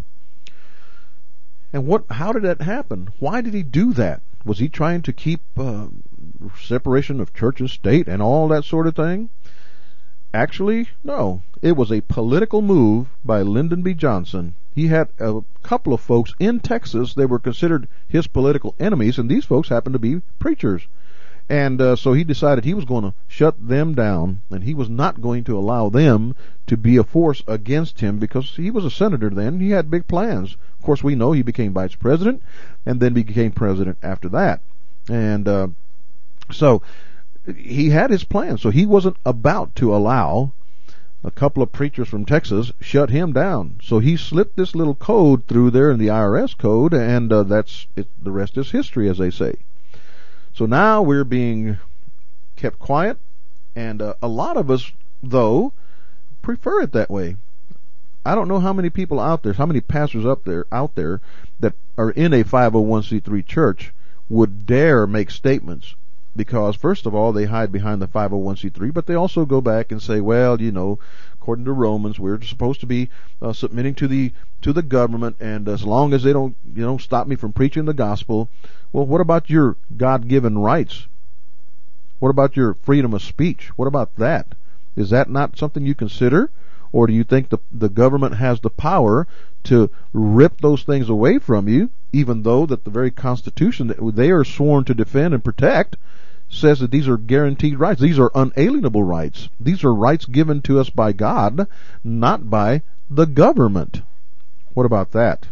And what? How did that happen? Why did he do that? Was he trying to keep uh, separation of church and state and all that sort of thing? Actually, no. It was a political move by Lyndon B. Johnson. He had a couple of folks in Texas that were considered his political enemies, and these folks happened to be preachers. And uh, so he decided he was going to shut them down, and he was not going to allow them to be a force against him because he was a senator then. He had big plans. Of course, we know he became vice president and then became president after that. And uh, so he had his plan. So he wasn't about to allow a couple of preachers from Texas shut him down. So he slipped this little code through there in the I R S code, and uh, that's it. The rest is history, as they say. So now we're being kept quiet, and uh, a lot of us, though, prefer it that way. I don't know how many people out there, how many pastors up there, out there that are in a five oh one c three church would dare make statements, because first of all, they hide behind the five oh one c three, but they also go back and say, well, you know, according to Romans, we're supposed to be uh, submitting to the to the government, and as long as they don't, you know, stop me from preaching the gospel. Well, what about your God-given rights? What about your freedom of speech? What about that? Is that not something you consider? Or do you think the the government has the power to rip those things away from you, even though that the very Constitution that they are sworn to defend and protect says that these are guaranteed rights? These are unalienable rights. These are rights given to us by God, not by the government. What about that?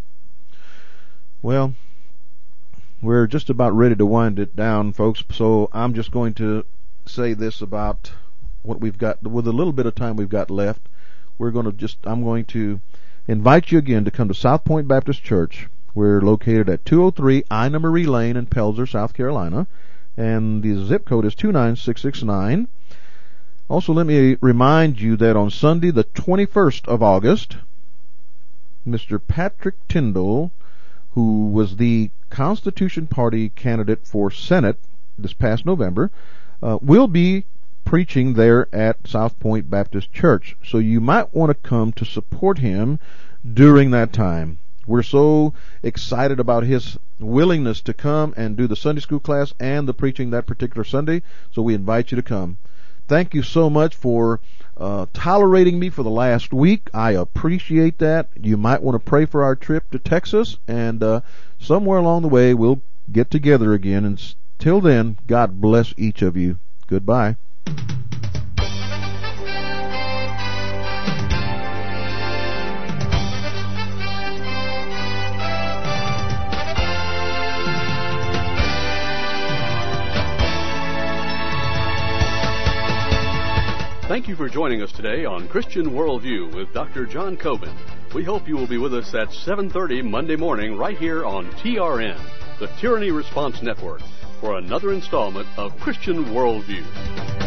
Well, we're just about ready to wind it down, folks, so I'm just going to say this about what we've got. With a little bit of time we've got left, we're going to just, I'm going to invite you again to come to South Point Baptist Church. We're located at two oh three Ina Marie Lane in Pelzer, South Carolina, and the zip code is two nine six six nine. Also, let me remind you that on Sunday, the twenty-first of August, Mister Patrick Tyndall, who was the Constitution Party candidate for Senate this past November, uh, will be preaching there at South Point Baptist Church. So you might want to come to support him during that time. We're so excited about his willingness to come and do the Sunday school class and the preaching that particular Sunday, so we invite you to come. Thank you so much for uh, tolerating me for the last week. I appreciate that. You might want to pray for our trip to Texas, and uh, somewhere along the way we'll get together again. And till then, God bless each of you. Goodbye. Thank you for joining us today on Christian Worldview with Doctor John Coben. We hope you will be with us at seven thirty Monday morning right here on T R N, the Tyranny Response Network, for another installment of Christian Worldview.